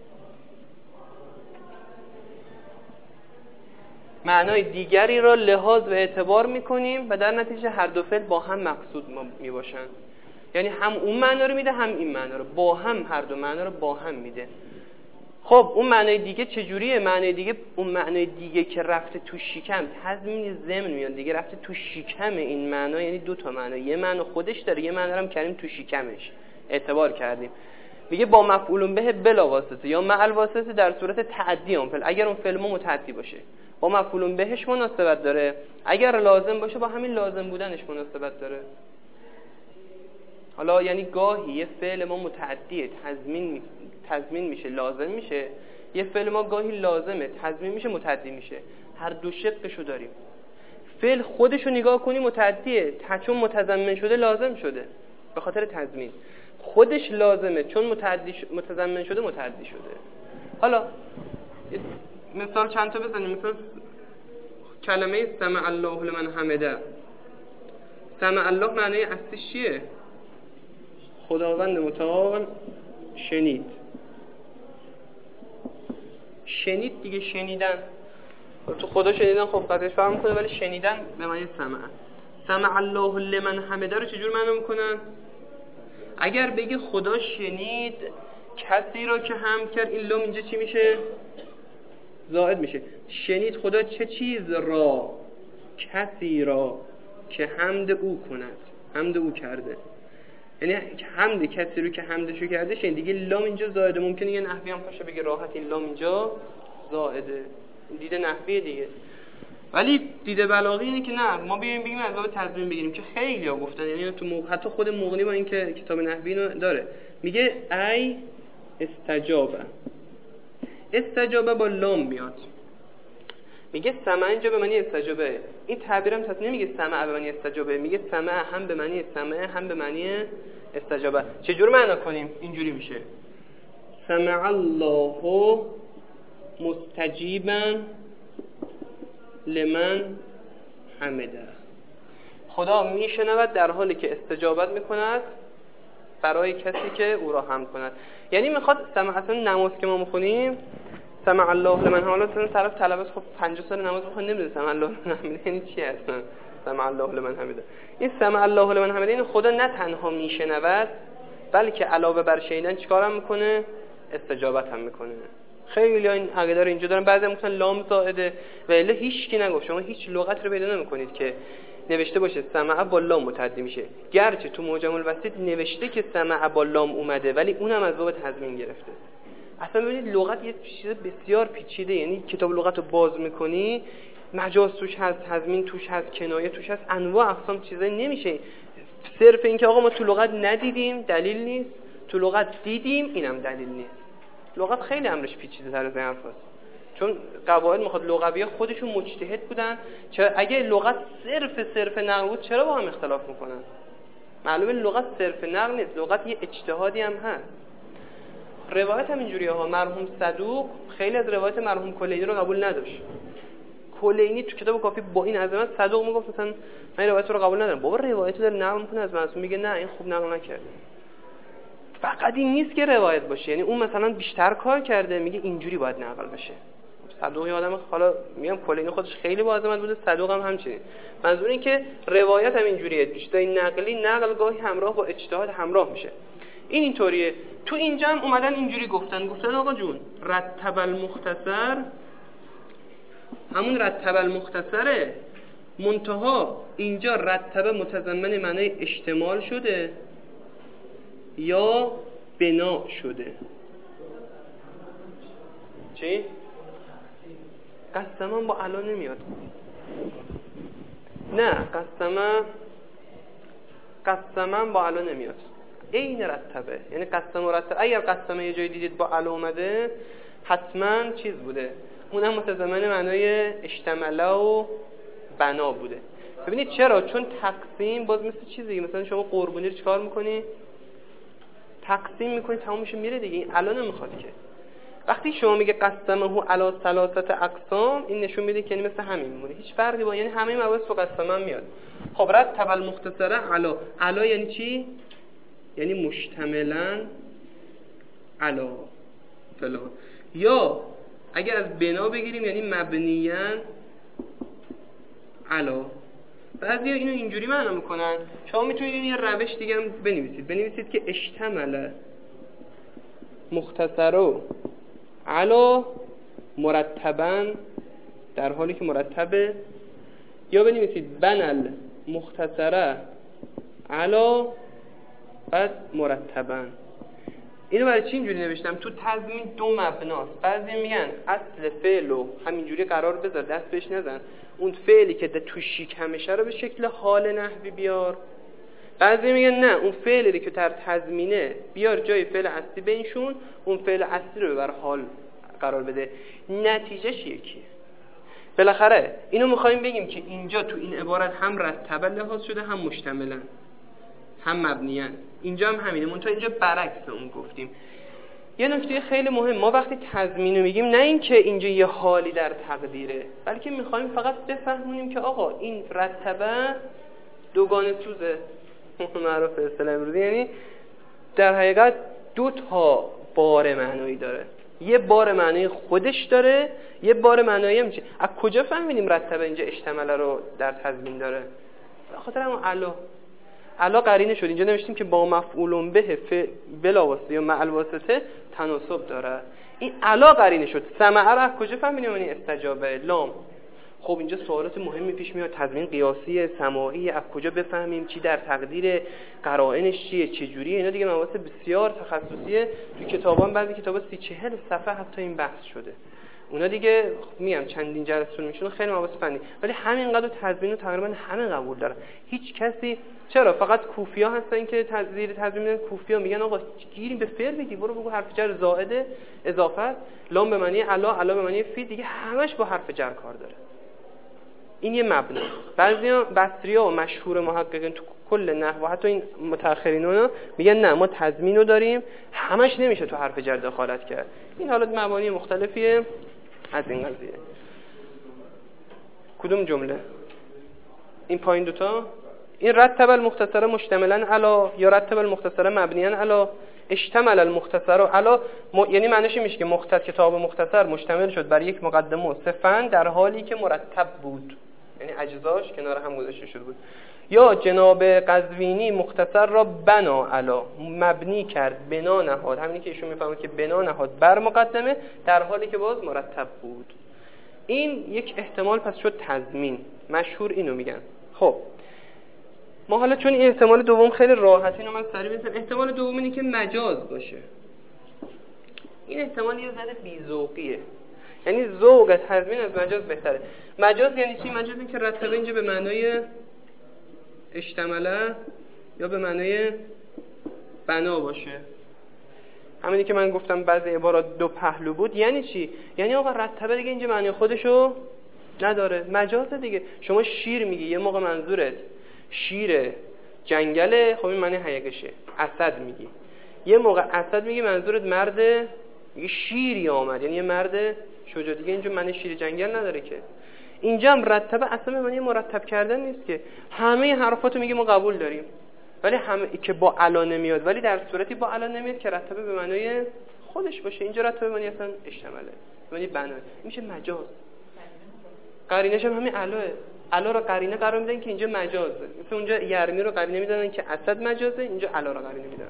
معنای دیگری را لحاظ و اعتبار میکنیم و در نتیجه هر دو فعل با هم مقصود میباشن. یعنی هم اون معنا رو میده، هم این معنا رو، با هم هر دو معنا رو با هم میده. خب اون معنای دیگه چجوریه؟ معنای دیگه اون معنای دیگه که رفته تو شکم، تضمین ضمن میاد دیگه، رفته تو شکم این معنا، یعنی دو تا معنا، یه معنا خودش داره، یه معنا هم کردیم تو شکمش اعتبار کردیم. میگه با مفعول به بلا واسطه یا مع الواسطه در صورت تعدی اون فعل، اگر اون فعل متعدی باشه با مفعول بهش مناسبت داره، اگر لازم باشه با همین لازم بودنش مناسبت داره. حالا یعنی گاهی یه فعل ما متعدیه، تضمین تضمین میشه، لازم میشه، یه فعل ما گاهی لازمه، تضمین میشه، متعدی میشه، هر دو شقشو داریم. فعل خودشو نگاه کنی متعدیه، چون متضمن شده لازم شده به خاطر تضمین، خودش لازمه چون متعدی ش... متضمن شده متعدی شده. حالا مثال چند تا بزنیم. مثلا کلمه سمع الله لمن حمده، سمع الله معنی اصلیش چیه؟ خداوند متعال شنید. شنید دیگه، شنیدن تو خدا شنیدن خب قطعش فهم کنه، ولی شنیدن به معنی سمع. سمع الله لمن حمده رو چجور معنی میکنن؟ اگر بگی خدا شنید کسی را که حمد کرد، این لام اینجا چی میشه؟ زائد میشه. شنید خدا چه چیز را؟ کسی را که حمد او کند، حمد او کرده، یعنی حمد کسی رو که حمدشو کرده شنید. دیگه لام اینجا زائده. ممکنه یه نحوی هم باشه بگه راحت این لام اینجا زائده، دیده نحویه دیگه. ولی دیده بلاغی اینه که نه، ما بیایم بگیم از باب تضمین بگیریم که خیلی ها گفتن، یعنی تو موقع حتی خود مغنی با این که کتاب نحوی اینو داره، میگه ای استجابه. استجابه با لام میاد، میگه سمع اینجا به معنی استجابه. این تعبیرم تاس نمیگه سمع به معنی استجابه، میگه سمع هم به معنی سمع هم به معنی استجابه. چجور معنا کنیم؟ اینجوری میشه سمع الله مستجیبا لمن حمده. خدا میشنود در حالی که استجابت میکند برای کسی که او را حمد کند. یعنی میخواد سمع، اصلا نماز که ما میخونیم سمع الله لمن حمده، اصلا طرف طلبه خب پنجاه سال نماز میخونه نمیدونه سمع الله لمن حمده یعنی چی اصلا. سمع الله لمن حمده، این سمع الله لمن حمده این خدا نه تنها میشنود بلکه علاوه بر شنیدن چیکار هم میکنه؟ استجابت هم میکنه. خیلی این عقیده رو اینجا دارن، بعضی میگن لام زائده و الا هیچ کی نگفت. شما هیچ لغت رو پیدا نمی‌کنید که نوشته باشه سمع با لام متعدی میشه. گرچه تو معجم الوسیط نوشته که سمع با لام اومده ولی اونم از باب تضمین گرفته. اصلا ببینید لغت یه چیز بسیار پیچیده، یعنی کتاب لغت رو باز می‌کنی مجاز توش هست، تضمین توش هست، کنایه توش هست، انواع اقسام چیزایی نمیشه. صرف این که آقا ما تو لغت ندیدیم دلیل نیست، تو لغت دیدیم اینم دلیل نیست. لغت خیلی امرش پیچیده تر از این حرفاست، چون قواعد میخواد لغوی‌ها خودشون مجتهد بودن. چرا اگه لغت صرف صرف نقل بود چرا با هم اختلاف میکنن؟ معلومه لغت صرف نقل نیست، لغت یه اجتهادی هم هست. روایت هم اینجوریه ها. مرحوم صدوق خیلی از روایت مرحوم کلینی رو قبول نداشت. کلینی تو کتاب کافی با این عظمت، صدوق میگفت مثلا من روایت رو قبول ندارم. بابا روایت رو نقل میکنه از معصوم، میگه نه این خوب نقل نکرده. فقط این نیست که روایت باشه، یعنی اون مثلا بیشتر کار کرده، میگه اینجوری باید نقل بشه. صدوق آدم حالا میگم کلینی خودش خیلی با عظمت بوده، صدوق هم همچنین. منظور این که روایت هم اینجوریه، بیشتر نقلی نقل گاهی همراه با اجتهاد همراه میشه. این اینطوریه. تو اینجا هم اومدن اینجوری گفتن، گفتن آقا جون رتب المختصر همون رتب المختصره، منتها اینجا رتب متضمن معنای اشتمال شده یا بنا شده. چی؟ قسما با علا نمیاد. نه قسما قسما با علا نمیاد، این رتبه، یعنی قسم و رتبه. اگر قسمه یه جایی دیدید با علا اومده حتما چیز بوده، اونم متضمن معنای اشتمله و بنا بوده. ببینید چرا؟ چون تقسیم باز مثل چیزی، مثلا شما قربونی رو چیکار میکنی؟ تقسیم میکنی تمام میشه میره دیگه، این علا نمیخواد که. وقتی شما میگه قسمه علی ثلاثه اقسام، این نشون میده که یعنی مثل همین میمونه، هیچ فرقی با، یعنی همه مباحث تو قسمه هم میاد. خب رتب المختصره علا، علا یعنی چی؟ یعنی مشتملاً علا فلان. یا اگر از بنا بگیریم یعنی مبنیاً علا. بعضی اینو اینجوری معنا میکنن. شما میتونید این یه روش دیگه هم بنویسید، بنویسید که اشتمل مختصرو علا مرتباً، در حالی که مرتبه. یا بنویسید بنل مختصره علا بعد مرتباً. اینو برای چی اینجوری نوشتم؟ تو تضمین دو مبناست. بعضی میگن اصل فعلو همینجوری قرار بذار، دست بهش نزن، اون فعلی که تو شیک همیشه رو به شکل حال نحوی بیار. بعضی میگن نه، اون فعلی که در تضمینه بیار جای فعل اصلی بینشون، اون فعل اصلی رو بر حال قرار بده. نتیجهش یکیه. بالاخره اینو میخوایم بگیم که اینجا تو این عبارت هم رتبه لحاظ شده، هم مشتملن، هم مبنیان. اینجا هم همینه، منتها اینجا برعکس اون گفتیم. یه نکته خیلی مهم، ما وقتی تضمین رو میگیم نه این که اینجا یه حالی در تقدیره، بلکه میخوایم فقط بفهمونیم که آقا این رتبه دوگانه سوزه، معروف اصطلاح امروزی، یعنی در حقیقت دو تا بار معنایی داره. یه بار معنایی خودش داره، یه بار معنایی هم میشه. از کجا فهمیدیم رتبه اینجا اشتمال رو در تضمین داره؟ به خاطر همون علا. علا قرینه شد. اینجا نوشتیم که با مفعول به بلا واسطه یا مع الواسطه تناسب داره. این علا قرینه شد. سمع رو از کجا فهمیدیم؟ یعنی استجابه لام. خب اینجا سوالات مهمی پیش میاد، تضمین قیاسی، سماعی، از کجا بفهمیم چی در تقدیر، قرائنش چیه، چه جوریه؟ اینا دیگه مباحث بسیار تخصصیه. تو کتابان بعضی کتابا سی چهل صفحه حتی این بحث شده. اونا دیگه میگم چندین جلسه میشونه، خیلی مباحث فنی، ولی همینقدر تضمین رو تقریبا همه قبول دارن. هیچ کسی، چرا فقط کوفیا هستن که تذکیر تضمین میدن؟ کوفیا میگن آقا گیریم به فعل بگی، برو بگو حرف جر زائده اضافه، لام به معنی علا، علا به معنی فی، دیگه همش با حرف جر کار داره. این یه مبنا. بعضیا بصریا و مشهور محققین تو کل نحو و حتی این متأخرینونا میگن نه ما تضمین رو داریم، همش نمیشه تو حرف جر دخالت کرد. این حالت مبانی مختلفیه از این قضیه. کدوم جمله؟ این پایین دوتا؟ این رتب المختصر مشتملا علا یا رتب المختصر مبنیاً علا. اشتمل المختصر علا م... یعنی معنیش میشه که مختصر کتاب مختصر مشتمل شد بر یک مقدمه و سه فن در حالی که مرتب بود، یعنی اجزاش کنار هم گذاشته شده بود. یا جناب قزوینی مختصر را بنا علا مبنی کرد، بنا نهاد، همینی که ایشون میفهمه که بنا نهاد بر مقدمه در حالی که باز مرتب بود. این یک احتمال پس شد تضمین، مشهور اینو میگن. خب ما حالا چون این احتمال دوم خیلی راحت اینو من سریع میگم، احتمال دوم اینه که مجاز باشه. این احتمال یه ذره بی‌ذوقیه، یعنی ذوق تضمین از مجاز بهتره. مجاز یعنی چی؟ مجاز این که رتبه اینجا به معنای اشتماله یا به معنای بنا باشه. همینی که من گفتم بعضی عبارات دو پهلو بود. یعنی چی؟ یعنی آقا رتبه دیگه اینجا معنی خودشو نداره، مجاز دیگه. شما شیر میگی، یه موقع منظورت شیر جنگله، خب این معنی حقیقشه. اسد میگی، یه موقع اسد میگی منظورت مرد، میگی شیری آمد، یعنی یه مرد شجاع. دیگه اینجا معنی شیر جنگل نداره که. اینجا هم رتبه اصلا معنی مرتب کردن نیست که. همه حرفاتو میگی ما قبول داریم، ولی همه که با علا نمیاد، ولی در صورتی با علا نمیاد که رتبه به معنای خودش باشه. اینجا رتبه معنی اصلا اشتماله، معنی بناه، میشه مجاز. قرینش هم همین علاه، علا رو قرینه قرار میدن که اینجا مجازه. مثل اونجا یرمی رو قرینه میدن که اسد مجازه، اینجا علا رو قرینه میدن.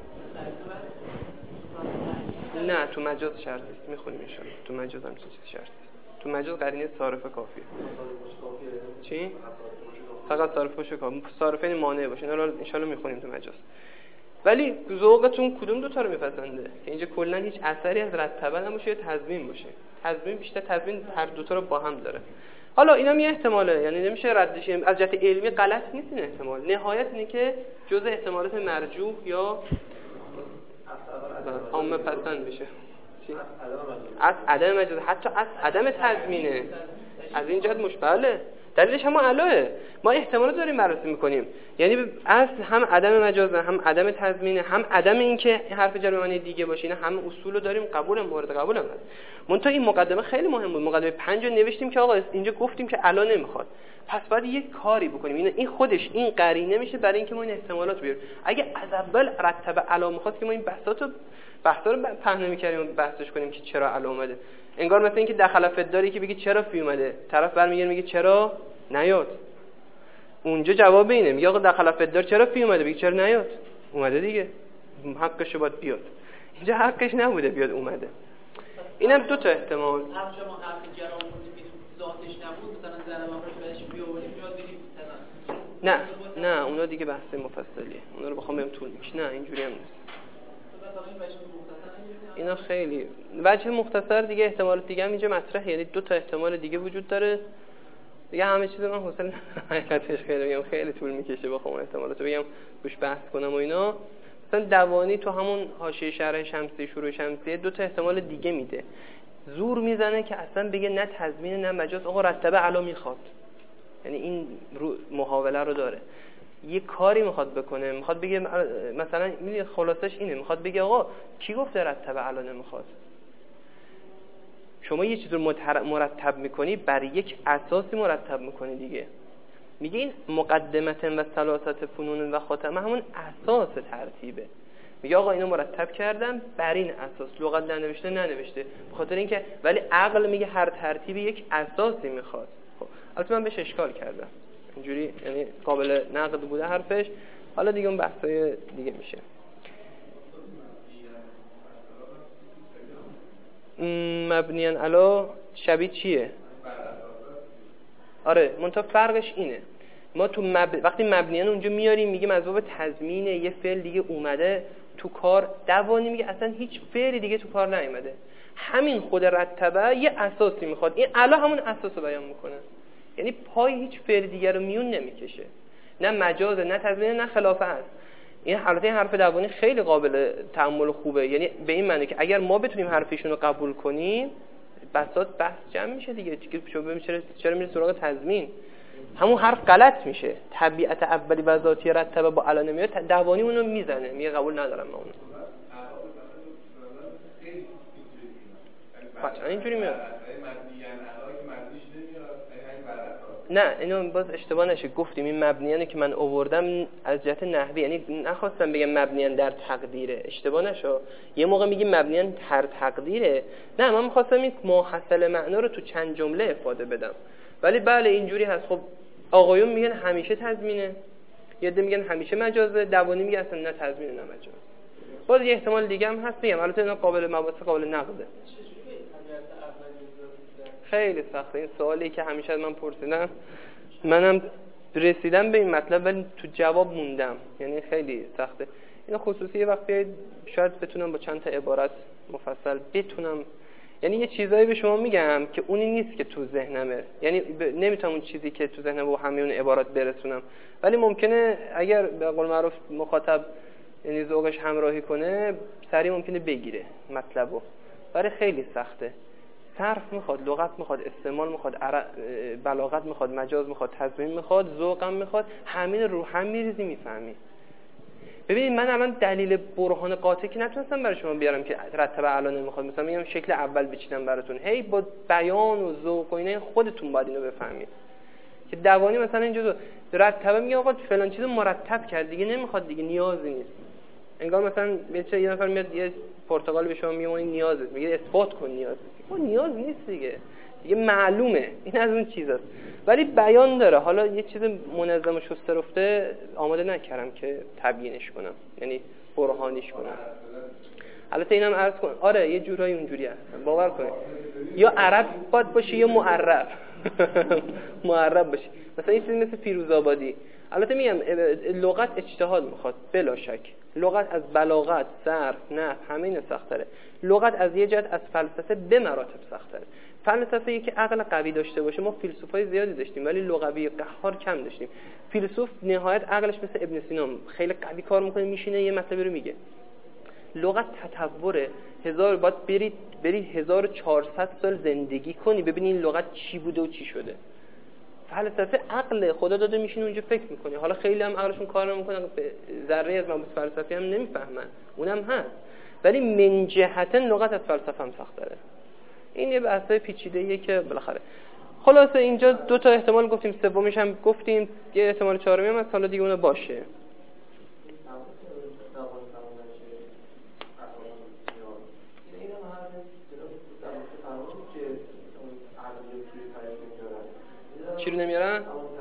نه تو مجاز شرط نیست، میخونیم ان شاءالله. تو مجاز هم چیزی شرط نیست. تو مجاز قرینه صارفه کافیه. چی؟ فقط صارفه باشه کافیه. صارفه این مانع باشه. اینا رو ان شاءالله میخونیم تو مجاز. ولی ذوقتون کدوم دو تا رو میپسنده؟ که اینجا کلا هیچ اثری از رتبه نباشه یا تضمین باشه. تضمین بیشتر تضمین هر دو تا رو با هم داره. حالا اینا یه احتماله، یعنی نمیشه ردش. از جهت علمی غلط نیست این احتمال. نهایت اینه که جزء احتمالات مرجوح یا عامه پسند بشه. چی؟ از عدم مجاز، حتی از عدم تضمینه. از این جهت مشبهه. دلیلش هم علاه. ما احتمالات داریم بررسی میکنیم، یعنی اصل هم عدم مجازه، هم عدم تضمینه، هم عدم این که حرف جر به معنی دیگه باشه. اینا هم اصول رو داریم، قبول مورد قبول هم هست. منتها این مقدمه خیلی مهم بود. مقدمه پنج رو نوشتیم که آقا اینجا گفتیم که علا نمیخواد، پس باید یک کاری بکنیم. این این خودش این قرینه میشه برای اینکه ما این احتمالات بیاریم. اگه از اول رتبه علا میخواد که ما این بحثاتو بحثا رو پهن نمی‌کردیم بحثش کنیم که چرا علا اومده. انگار مثلا اینکه دخل فداری که بگی چرا فی اومده، طرف برمیگره میگه چرا نیاد. اونجا جواب اینه، میگه آقا دخل فدار چرا فی اومده، بگی چرا نیاد. اومده دیگه، حقش باید بیاد. اینجا حقش نبوده بیاد، اومده. اینم دو تا احتمال. هم شما حرف جرام که ذاتش نبود، مثلا زن مفرش بهش بیاوریم جا بگیم نه نه اونا دیگه بحث مفصلیه، اونا رو بخوام بهم طول میکشه. نه اینجوری هم نیست. اینا خیلی وجه مختصر دیگه. احتمالات دیگه هم اینجا مطرحه، یعنی دو تا احتمال دیگه وجود داره دیگه. همه چیز من حوصله حقیقتش خیلی میگم خیلی طول میکشه بخوام احتمالاتو بگم روش بحث کنم و اینا. مثلا دوانی تو همون حاشیه شرح شمسی شروع شمسی دو تا احتمال دیگه میده. زور میزنه که اصلا بگه نه تضمین نه مجاز، آقا رتبه علا میخواد. یعنی این رو محاوله رو داره، یه کاری میخواد بکنه، میخواد بگه مثلا میگه خلاصش اینه، میخواد بگه آقا کی گفته رتبه علا نمیخواد؟ شما یه چیز رو مرتب میکنی بر یک اساسی مرتب میکنی دیگه. میگه این مقدمت و ثلاثت فنون و خاتمه همون اساس ترتیبه. میگه آقا اینو مرتب کردم بر این اساس، لغت ننوشته ننوشته به خاطر اینکه، ولی عقل میگه هر ترتیبی یک اساسی میخواد. خب البته من بهش اشکال کردم اینجوری، یعنی قابل نقد بوده حرفش. حالا دیگه اون بحثای دیگه میشه. مبنیان علا شبیه چیه؟ آره منتها فرقش اینه، ما تو مب... وقتی مبنیان اونجا میاریم میگیم از باب تضمین یه فعل دیگه اومده تو کار، دوانی میگه اصلا هیچ فعلی دیگه تو کار نیومده، همین خود رتبه یه اساسی میخواد. این علا همون اساسو بیان میکنه، یعنی پای هیچ فعل دیگه رو میون نمیکشه، نه مجازه نه تضمین نه خلافه است. این حالت این حرف دوانی خیلی قابل تأمل خوبه، یعنی به این معنی که اگر ما بتونیم حرفشون رو قبول کنیم بساط بحث جمع میشه دیگه. چرا چرا میره سراغ تضمین؟ همون حرف غلط میشه. طبیعت اولی و ذاتی رتبه با علا نمیاد، دوانی اونو میزنه، میگه قبول ندارم من اونو. بچه‌ها اینجوری میاد. نه اینو باز اشتباه نشه، گفتیم این مبنیانه که من آوردم از جهت نحوی، یعنی نخواستم بگم مبنیان در تقدیره، اشتباه نشه. یه موقع میگیم مبنیان در تقدیره، نه من می‌خواستم این ماحصل معنا رو تو چند جمله افاده بدم. ولی بله اینجوری هست. خب آقایون میگن همیشه تضمینه، یه عده میگن همیشه مجازه، دوانی میگن اصلا نه تضمین نه مجاز. باز یه احتمال دیگه هم هست میگم البته اینا قابل مباحث قابل نقده. خیلی سخته این سوالی که همیشه از من پرسیدن، منم رسیدم به این مطلب ولی تو جواب موندم، یعنی خیلی سخته. اینا خصوصی یه وقتی شاید بتونم با چند تا عبارت مفصل بتونم، یعنی یه چیزایی به شما میگم که اونی نیست که تو ذهنمه، یعنی ب... نمیتونم اون چیزی که تو ذهنم با همین عبارات برسونم، ولی ممکنه اگر به قول معروف مخاطب یعنی ذوقش همراهی کنه سریع ممکنه بگیره مطلبو، ولی خیلی سخته. صرف میخواد، لغت میخواد، استعمال میخواد، عر... بلاغت میخواد، مجاز میخواد، تضمین میخواد، ذوقم میخواد، همین رو هم میریزی میفهمی. ببینید من الان دلیل برهان قاطع که نتونستم برای شما بیارم که رتبه اعلا نمیخواد، مثلا میگم شکل اول بچینم براتون، هی با بیان و ذوق و اینا خودتون باید اینو بفهمید که دوانی مثلا اینجا رتبه میگه آقا فلان چیزو مرتب کرد دیگه نمیخواد دیگه نیازی نیست. انگار مثلا یه نفر میاد یه پرتقال به شما میگه این نیازه، میگه اثبات کن نیاز، اون نیاز نیست دیگه، دیگه معلومه این از اون چیزاست، ولی بیان داره. حالا یه چیز منظم و شسته رفته آماده نکردم که تبیینش کنم، یعنی برهانیش کنم. البته اینم عرض کنم آره یه جورایی اونجوری هست، باور کنید یا عرب باید باشه یا معرب معرب باشه. مثلا این چیزی مثل فیروزآبادی، البته میگم لغت اجتهاد میخواد بلا شک، لغت از بلاغت، صرف، نحو همه اینا سخت‌تره. لغت از یه جهت از فلسفه به مراتب سخت‌تره. فلسفه ای که عقل قوی داشته باشه، ما فیلسوفای زیادی داشتیم ولی لغوی قهار کم داشتیم. فیلسوف نهایت عقلش مثل ابن سینا خیلی قوی کار میکنه، میشینه یه مطلبی رو میگه. لغت تطوره، هزار باید برید برید هزار و چهارصد سال زندگی کنی ببینی این لغت چی بوده و چی شده. فلسفه عقل خدا داده، میشین اونجا فکر میکنی. حالا خیلی هم عقلشون کار نمیکنه، ذره از مباحث فلسفی هم نمیفهمن، اونم هست، ولی من جهت لغت از فلسفه هم سخت داره. این یه بحثای پیچیده‌ایه که بالاخره خلاصه اینجا دو تا احتمال گفتیم، سومیش هم گفتیم، یه احتمال چهارمی هم از حالا دیگه اون باشه. چی رو نمیارن؟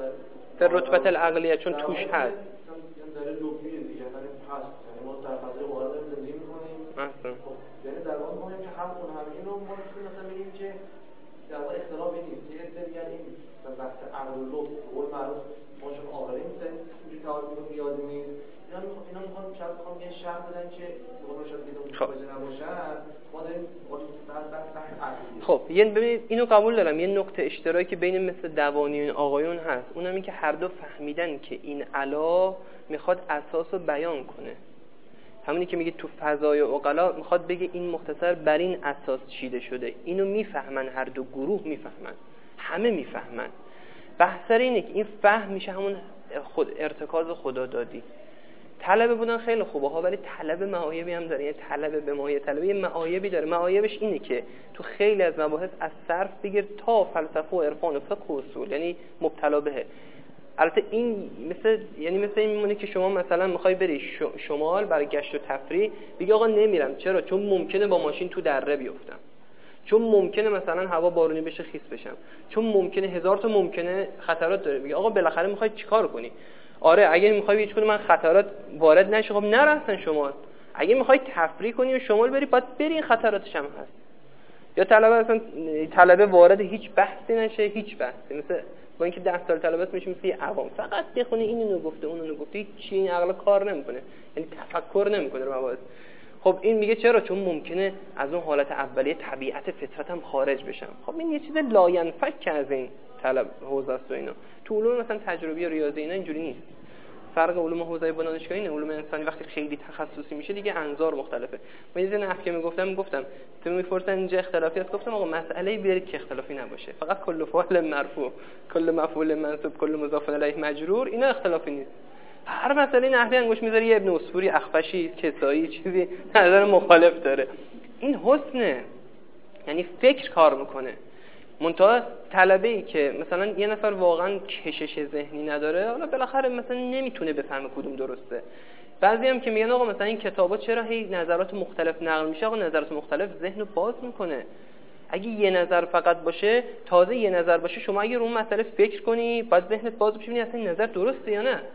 در رتبت العقلیه، چون توش هست. داره لوبی دیگه هست، یعنی ما در فضای واقعی زندگی می‌کنیم. اصلا یعنی در واقع می‌گیم که هم اون هم اینو ما مثلا میگیم که در واقع اختلافی نیست. یه عده میگن این بحث عقل و لب قول معروف ما چون عاقلیم مثلا اینجوری تعامل می‌کنیم ریاضی نیست. اینا می‌خوام اینا می‌خوام شاید بخوام یه شرح بدن که اون شاید دیگه متوجه نباشن. ما داریم بعد بحث عقلی. خب یعنی ببینید اینو قبول دارم، یه نقطه اشتراکی بین مثل دوانی و این آقایون هست، اونم این که هر دو فهمیدن که این علا میخواد اساسو بیان کنه. همونی که میگه تو فضای عقلا میخواد بگه این مختصر بر این اساس چیده شده. اینو میفهمن، هر دو گروه میفهمن، همه میفهمن. بحث اینه که این فهم میشه همون خود ارتکاز خدا دادی. طلبه بودن خیلی خوبه ها، ولی طلب معایبی هم داره. یعنی طلب به مایه طلبه یه معایبی داره. معایبش اینه که تو خیلی از مباحث از صرف بگیر تا فلسفه و عرفان و فقه و اصول، یعنی مبتلا بهه. البته این مثل یعنی مثل این میمونه که شما مثلا میخوای بری شمال برای گشت و تفریح، بگی آقا نمیرم. چرا؟ چون ممکنه با ماشین تو دره بیفتم، چون ممکنه مثلا هوا بارونی بشه خیس بشم، چون ممکنه هزار تا ممکنه خطرات داره. میگه آقا بالاخره میخوای چیکار کنی؟ آره اگه میخوای هیچ کدوم من خطرات وارد نشه، خب نرفتن شمال. اگه میخوای تفریح کنی و شمال بری، باید بری، این خطراتش هم هست. یا طلبه اصلا طلبه وارد هیچ بحثی نشه، هیچ بحثی، مثل با اینکه ده سال طلبات میشه مثل عوام، فقط بخونی اینو گفته اونو گفته، هیچ چی این عقل کار نمیکنه، یعنی تفکر نمیکنه رو مباحث. خب این میگه چرا؟ چون ممکنه از اون حالت اولیه طبیعت فطرتم خارج بشم. خب این یه چیز لاینفک از این طلب حوزه است و اینا. تو علوم مثلا تجربی ریاضی اینا اینجوری نیست. فرق علوم حوزه بنادانشگاهی اینه، علوم انسانی وقتی خیلی تخصصی میشه دیگه انظار مختلفه. من یه نحو که میگفتم گفتم تو میپرسن اینجا اختلافی است، گفتم آقا مسئله بیارید که اختلافی نباشه، فقط کل فاعل مرفوع، کل مفعول منصوب، کل مضاف الیه مجرور، اینا اختلافی نیست. هر مسئله نحوی انگوش میذاری یه ابن اصفوری، اخفشی، کسایی چیزی نظر مخالف داره. این حسنه، یعنی فکر کار میکنه. منتها طلبه‌ای که مثلا یه نفر واقعا کشش ذهنی نداره، حالا بالاخره مثلا نمیتونه بفهمه کدوم درسته. بعضی هم که میگن آقا مثلا این کتابا چرا هی نظرات مختلف نقل میشه؟ آقا نظرات مختلف ذهنو باز میکنه. اگه یه نظر فقط باشه، تازه یه نظر باشه، شما اگه رو اون مسئله فکر کنی، بعد ذهنت باز بشه ببینی اصلا این نظر درسته یا نه.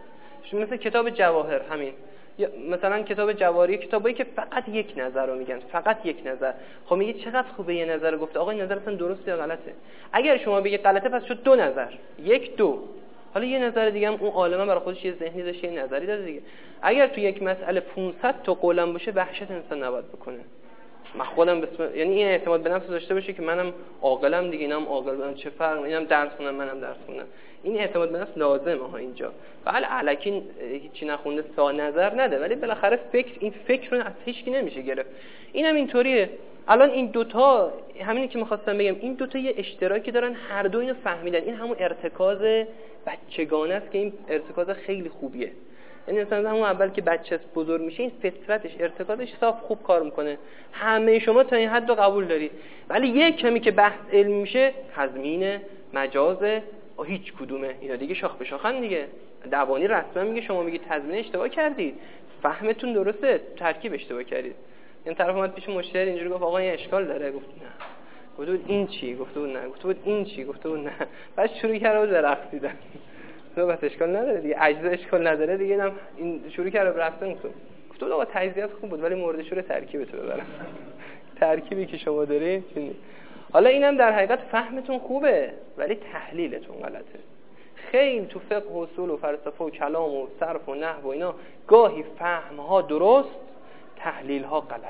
مثل کتاب جواهر همین، یا مثلا کتاب جواهری، کتابایی که فقط یک نظر رو میگن، فقط یک نظر. خب میگه چقدر خوبه یه نظر رو گفته، آقا این نظر اصلا درسته یا غلطه؟ اگر شما بگید غلطه پس شد دو نظر، یک دو. حالا یه نظر دیگه هم اون عالمه برای خودش یه ذهنی داشته، یه نظری داره دیگه. اگر تو یک مسئله پانصد تا قولم باشه وحشت انسان نباید بکنه. من خودم بسم... یعنی این اعتماد به نفس داشته باشه که منم عاقلم دیگه، اینم عاقلم، چه فرق، اینم درس خوندم منم درس خوندم. این اعتماد به نفس لازمه ها اینجا. بله الکی هیچی نخونده سا نظر نده، ولی بالاخره فکر، این فکر رو از هیچ کی نمیشه گرفت. اینم اینطوریه. الان این دوتا، همینی که می‌خواستم بگم، این دوتا یه اشتراکی دارن، هر دو اینو فهمیدن. این همون ارتکاز بچگانه است که این ارتکاز خیلی خوبیه. یعنی مثلا همون اول که بچه بزرگ میشه این فطرتش، ارتکازش صاف خوب کار میکنه. همه شما تا این حد رو قبول دارید، ولی یک کمی که بحث علم میشه، تضمین، مجاز، هیچ کدومه اینا دیگه شاخ به شاخن دیگه. دوانی رسما میگه شما میگید تضمین اشتباه کردید، فهمتون درسته، ترکیب اشتباه کردید. این طرف اومد پیش مشتری اینجوری گفت آقا این اشکال داره، گفت نه. گفت بود این چی؟ گفت بود نه. گفت بود این چی؟ گفت بود نه. بعد شروع کرد به رقصیدن. تو بس اشکال نداره دیگه، اجزا اشکال نداره دیگه. اینم این شروع کرد به رفتن. گفت گفت آقا تجزیه‌ات خوب بود ولی مورد شور ترکیبت ببرم. ترکیبی که شما دارید. حالا اینم در حقیقت فهمتون خوبه ولی تحلیلتون غلطه. خیلی تو فقه و اصول و فلسفه و کلام و صرف و نحو و اینا گاهی فهم‌ها درست، تحلیل‌ها غلط.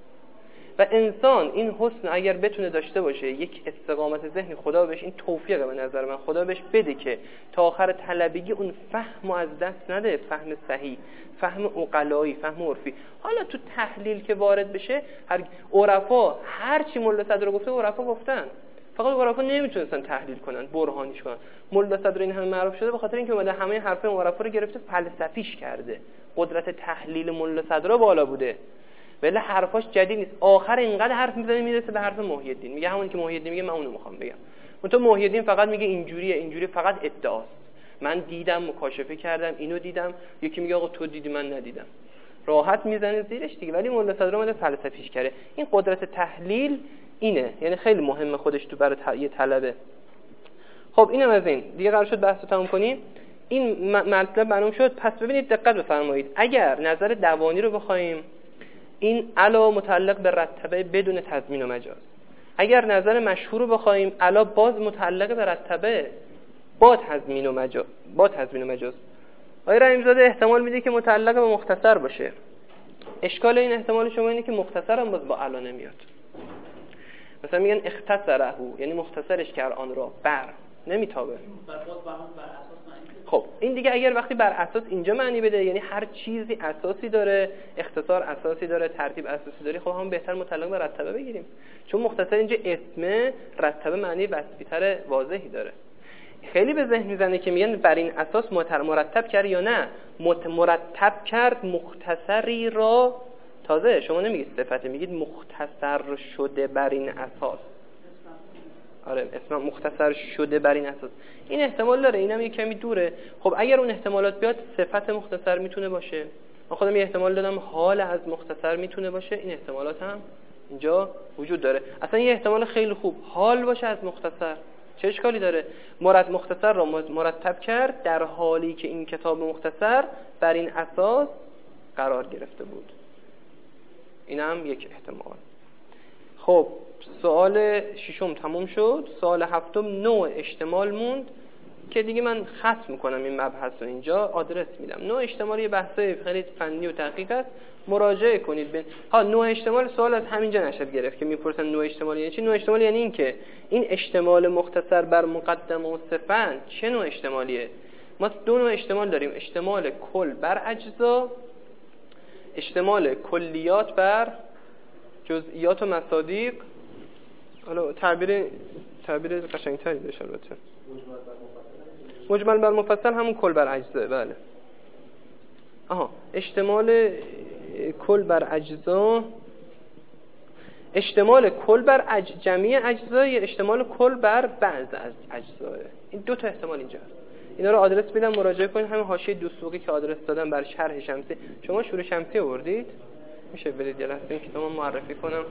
و انسان این حسن اگر بتونه داشته باشه، یک استقامت ذهنی، خدا بهش این توفیق به نظر من خدا بهش بده که تا آخر طلبگی اون فهم از دست نده، فهم صحیح، فهم عقلایی، فهم عرفی. حالا تو تحلیل که وارد بشه، هر عرفا هر چی ملا صدر گفته عرفا گفتن، فقط عرفا نمیتونستن تحلیل کنن، برهانیش کنن. ملا صدر این همه معروف شده به خاطر اینکه اومده همه حرف عرفا رو گرفته فلسفیش کرده. قدرت تحلیل ملا صدر بالا بوده. ولی حرفاش جدید نیست. آخر اینقدر حرف میزنه میرسه به حرف محی الدین. میگه همونی که محی الدین میگه من اونو میخوام بگم. اون تو محی الدین فقط میگه اینجوریه، اینجوری، فقط ادعاست. من دیدم، مکاشفه کردم، اینو دیدم. یکی میگه آقا تو دیدی من ندیدم. راحت میزنه زیرش دیگه. ولی مولا صدر اومده فلسفیش کرده. این قدرت تحلیل اینه. یعنی خیلی مهمه خودش تو برای یه طلبه. خب اینم از این. دیگه قرار شد بحثو تموم کنیم. این مطلب معلوم شد. پس ببینید دقت بفرمایید. اگر نظر دوانی رو بخوایم، این علا متعلق به رتبه بدون تضمین و مجاز. اگر نظر مشهور رو بخوایم، علا باز متعلق به رتبه با تضمین و مجاز. با تضمین و مجاز. آقای رحیم‌زاده احتمال میده که متعلق به مختصر باشه. اشکال این احتمال شما اینه که مختصر هم باز با علا نمیاد. مثلا میگن اختصره، یعنی مختصرش کرد آن را، بر نمیتابه. خب این دیگه اگر وقتی بر اساس اینجا معنی بده، یعنی هر چیزی اساسی داره، اختصار اساسی داره، ترتیب اساسی داره، خب هم بهتر متعلق به رتبه بگیریم. چون مختصر اینجا اسم، رتبه معنی وصفی‌تر واضحی داره. خیلی به ذهن میزنه که میگن بر این اساس مرتب کرد یا نه، مرتب کرد مختصری را. تازه شما نمیگید صفته، میگید مختصر شده بر این اساس. آره اسم مختصر شده بر این اساس. این احتمال داره، اینم یه کمی دوره. خب اگر اون احتمالات بیاد، صفت مختصر میتونه باشه. من خودم یه احتمال دادم حال از مختصر میتونه باشه. این احتمالات هم اینجا وجود داره. اصلا یه احتمال خیلی خوب حال باشه از مختصر، چه اشکالی داره؟ مراد مختصر را مرتب کرد در حالی که این کتاب مختصر بر این اساس قرار گرفته بود. این هم یک احتمال. خب سوال ششم تموم شد. سوال هفتم نوع اشتمال موند که دیگه من ختم میکنم این مبحث رو، اینجا آدرس میدم. نوع اشتمال یه بحثای خیلی فنی و دقیق است، مراجعه کنید. بین ها نوع اشتمال سوال از همینجا نشد گرفت که میپرسن نوع اشتمال یعنی چی. نوع اشتمال یعنی این که این اشتمال مختصر بر مقدمه و صفت چه نوع اشتمالیه. ما دو نوع اشتمال داریم، اشتمال کل بر اجزا، اشتمال کلیات بر جزئیات و مصادیق. حالا تعبیر تعبیر قشنگتری داشت البته. مجمل بر مفصل همون کل بر اجزا. بله. آها اشتمال کل بر اجزا، اشتمال کل بر اج... جمعی اجزا یا اشتمال کل بر بعض از اجزا. این دو تا احتمال اینجا هست. اینا رو آدرس میدم، مراجعه کنید. همین حاشیه دوسوقی که آدرس دادم بر شرح شمسی. شما شروع شمسی آوردید؟ میشه برید یه لحظه این کتابو معرفی کنم.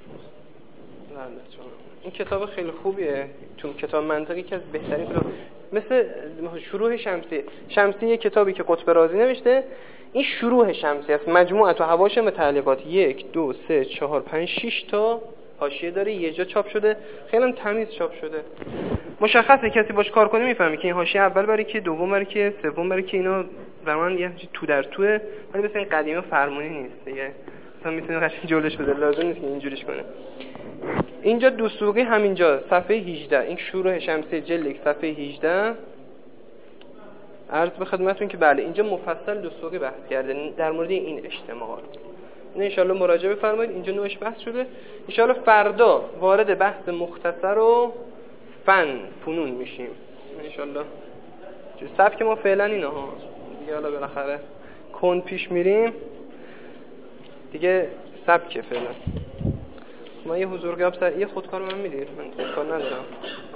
این کتاب خیلی خوبیه. تو کتاب منطقی که از بهترین کتاب مثل شروح شمسی. شمسی یه کتابی که قطب رازی نوشته، این شروح شمسی است. مجموعه تو حواشی و تعلیقات یک دو سه چهار پنج شش تا حاشیه داره، یه جا چاپ شده، خیلی هم تمیز چاپ شده. مشخصه کسی باش کار کنه میفهمه که این حاشیه اول برای که، دوم برای که، سوم برای که. اینا در من یه تو در توه، ولی مثل این قدیمی فرمونی نیست دیگه. مثلا میتونه قشنگ جلوش بده، لازم نیست که اینجوریش کنه. اینجا دوسوقی همینجا صفحه هجده، این شروع شمسی جلد یک صفحه هجده. عرض به خدمتتون که بله اینجا مفصل دوسوقی بحث کرده در مورد این اجتماع. نه انشالله مراجعه بفرمایید، اینجا نوعش بحث شده. انشالله فردا وارد بحث مختصر و فن فنون میشیم انشالله. چون سبک ما فعلا اینه ها دیگه، حالا بالاخره کن پیش میریم دیگه، سبک فعلا. ما یه حضورگاب سر یه خودکار من میدید، من خودکار ندارم.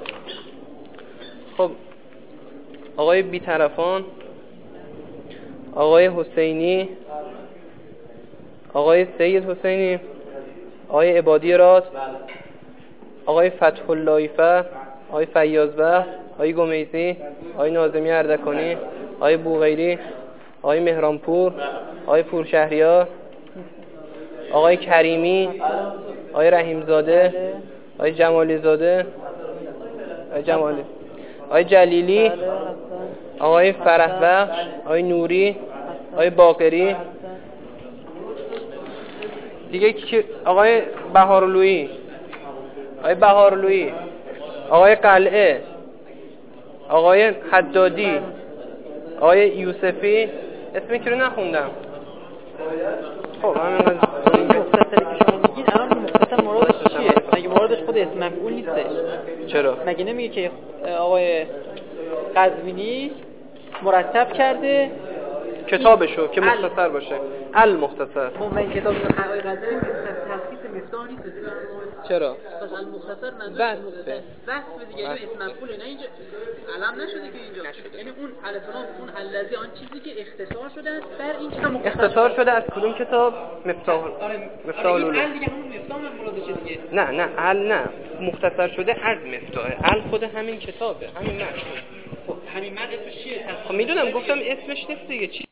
خب آقای بی‌طرفان، آقای حسینی، آقای سید حسینی، آقای عبادی راد، آقای فتح اللهیفه، آقای فیاضبه، آقای گمیزی، آقای ناظمی اردکانی، آقای بوغیری، آقای مهرانپور، آقای پورشهریار، آقای کریمی، آقای رحیمزاده، آقای جمالی زاده، آقای جمالی، آقای جلیلی، آقای فرحبخش، آقای نوری، آقای باقری، دیگه کی؟ آقای بهارلویی، آقای بهارلویی، آقای قلعه، آقای حدادی، آقای یوسفی. اسمی که رو نخوندم. خب همین مختصری که شما میگید الان مختصر مرادش چیه؟ مگه مرادش خود اسم مفعول نیستش؟ چرا؟ مگه نمیگه که آقای قزوینی مرتب کرده کتابشو که مختصر باشه، المختصر. من کتاب آقای قزوینی تخصیص مفتاح نیست. چرا؟ بس المختصر منظور بس بس دیگه اسم مفعول نه اینجا علم نشده که اینجا، یعنی اون الف لام اون الذی آن چیزی که اختصار شده است بر این کتاب. اختصار شده از کدوم کتاب؟ مفتاح. آره مفتاح العلوم. العلوم دیگه همون مفتاح مرادشه دیگه. نه نه ال نه مختصر شده از مفتاحه. ال خود همین کتابه، همین متن. خب همین متن اسمش چیه؟ خب میدونم، گفتم اسمش نیست دیگه.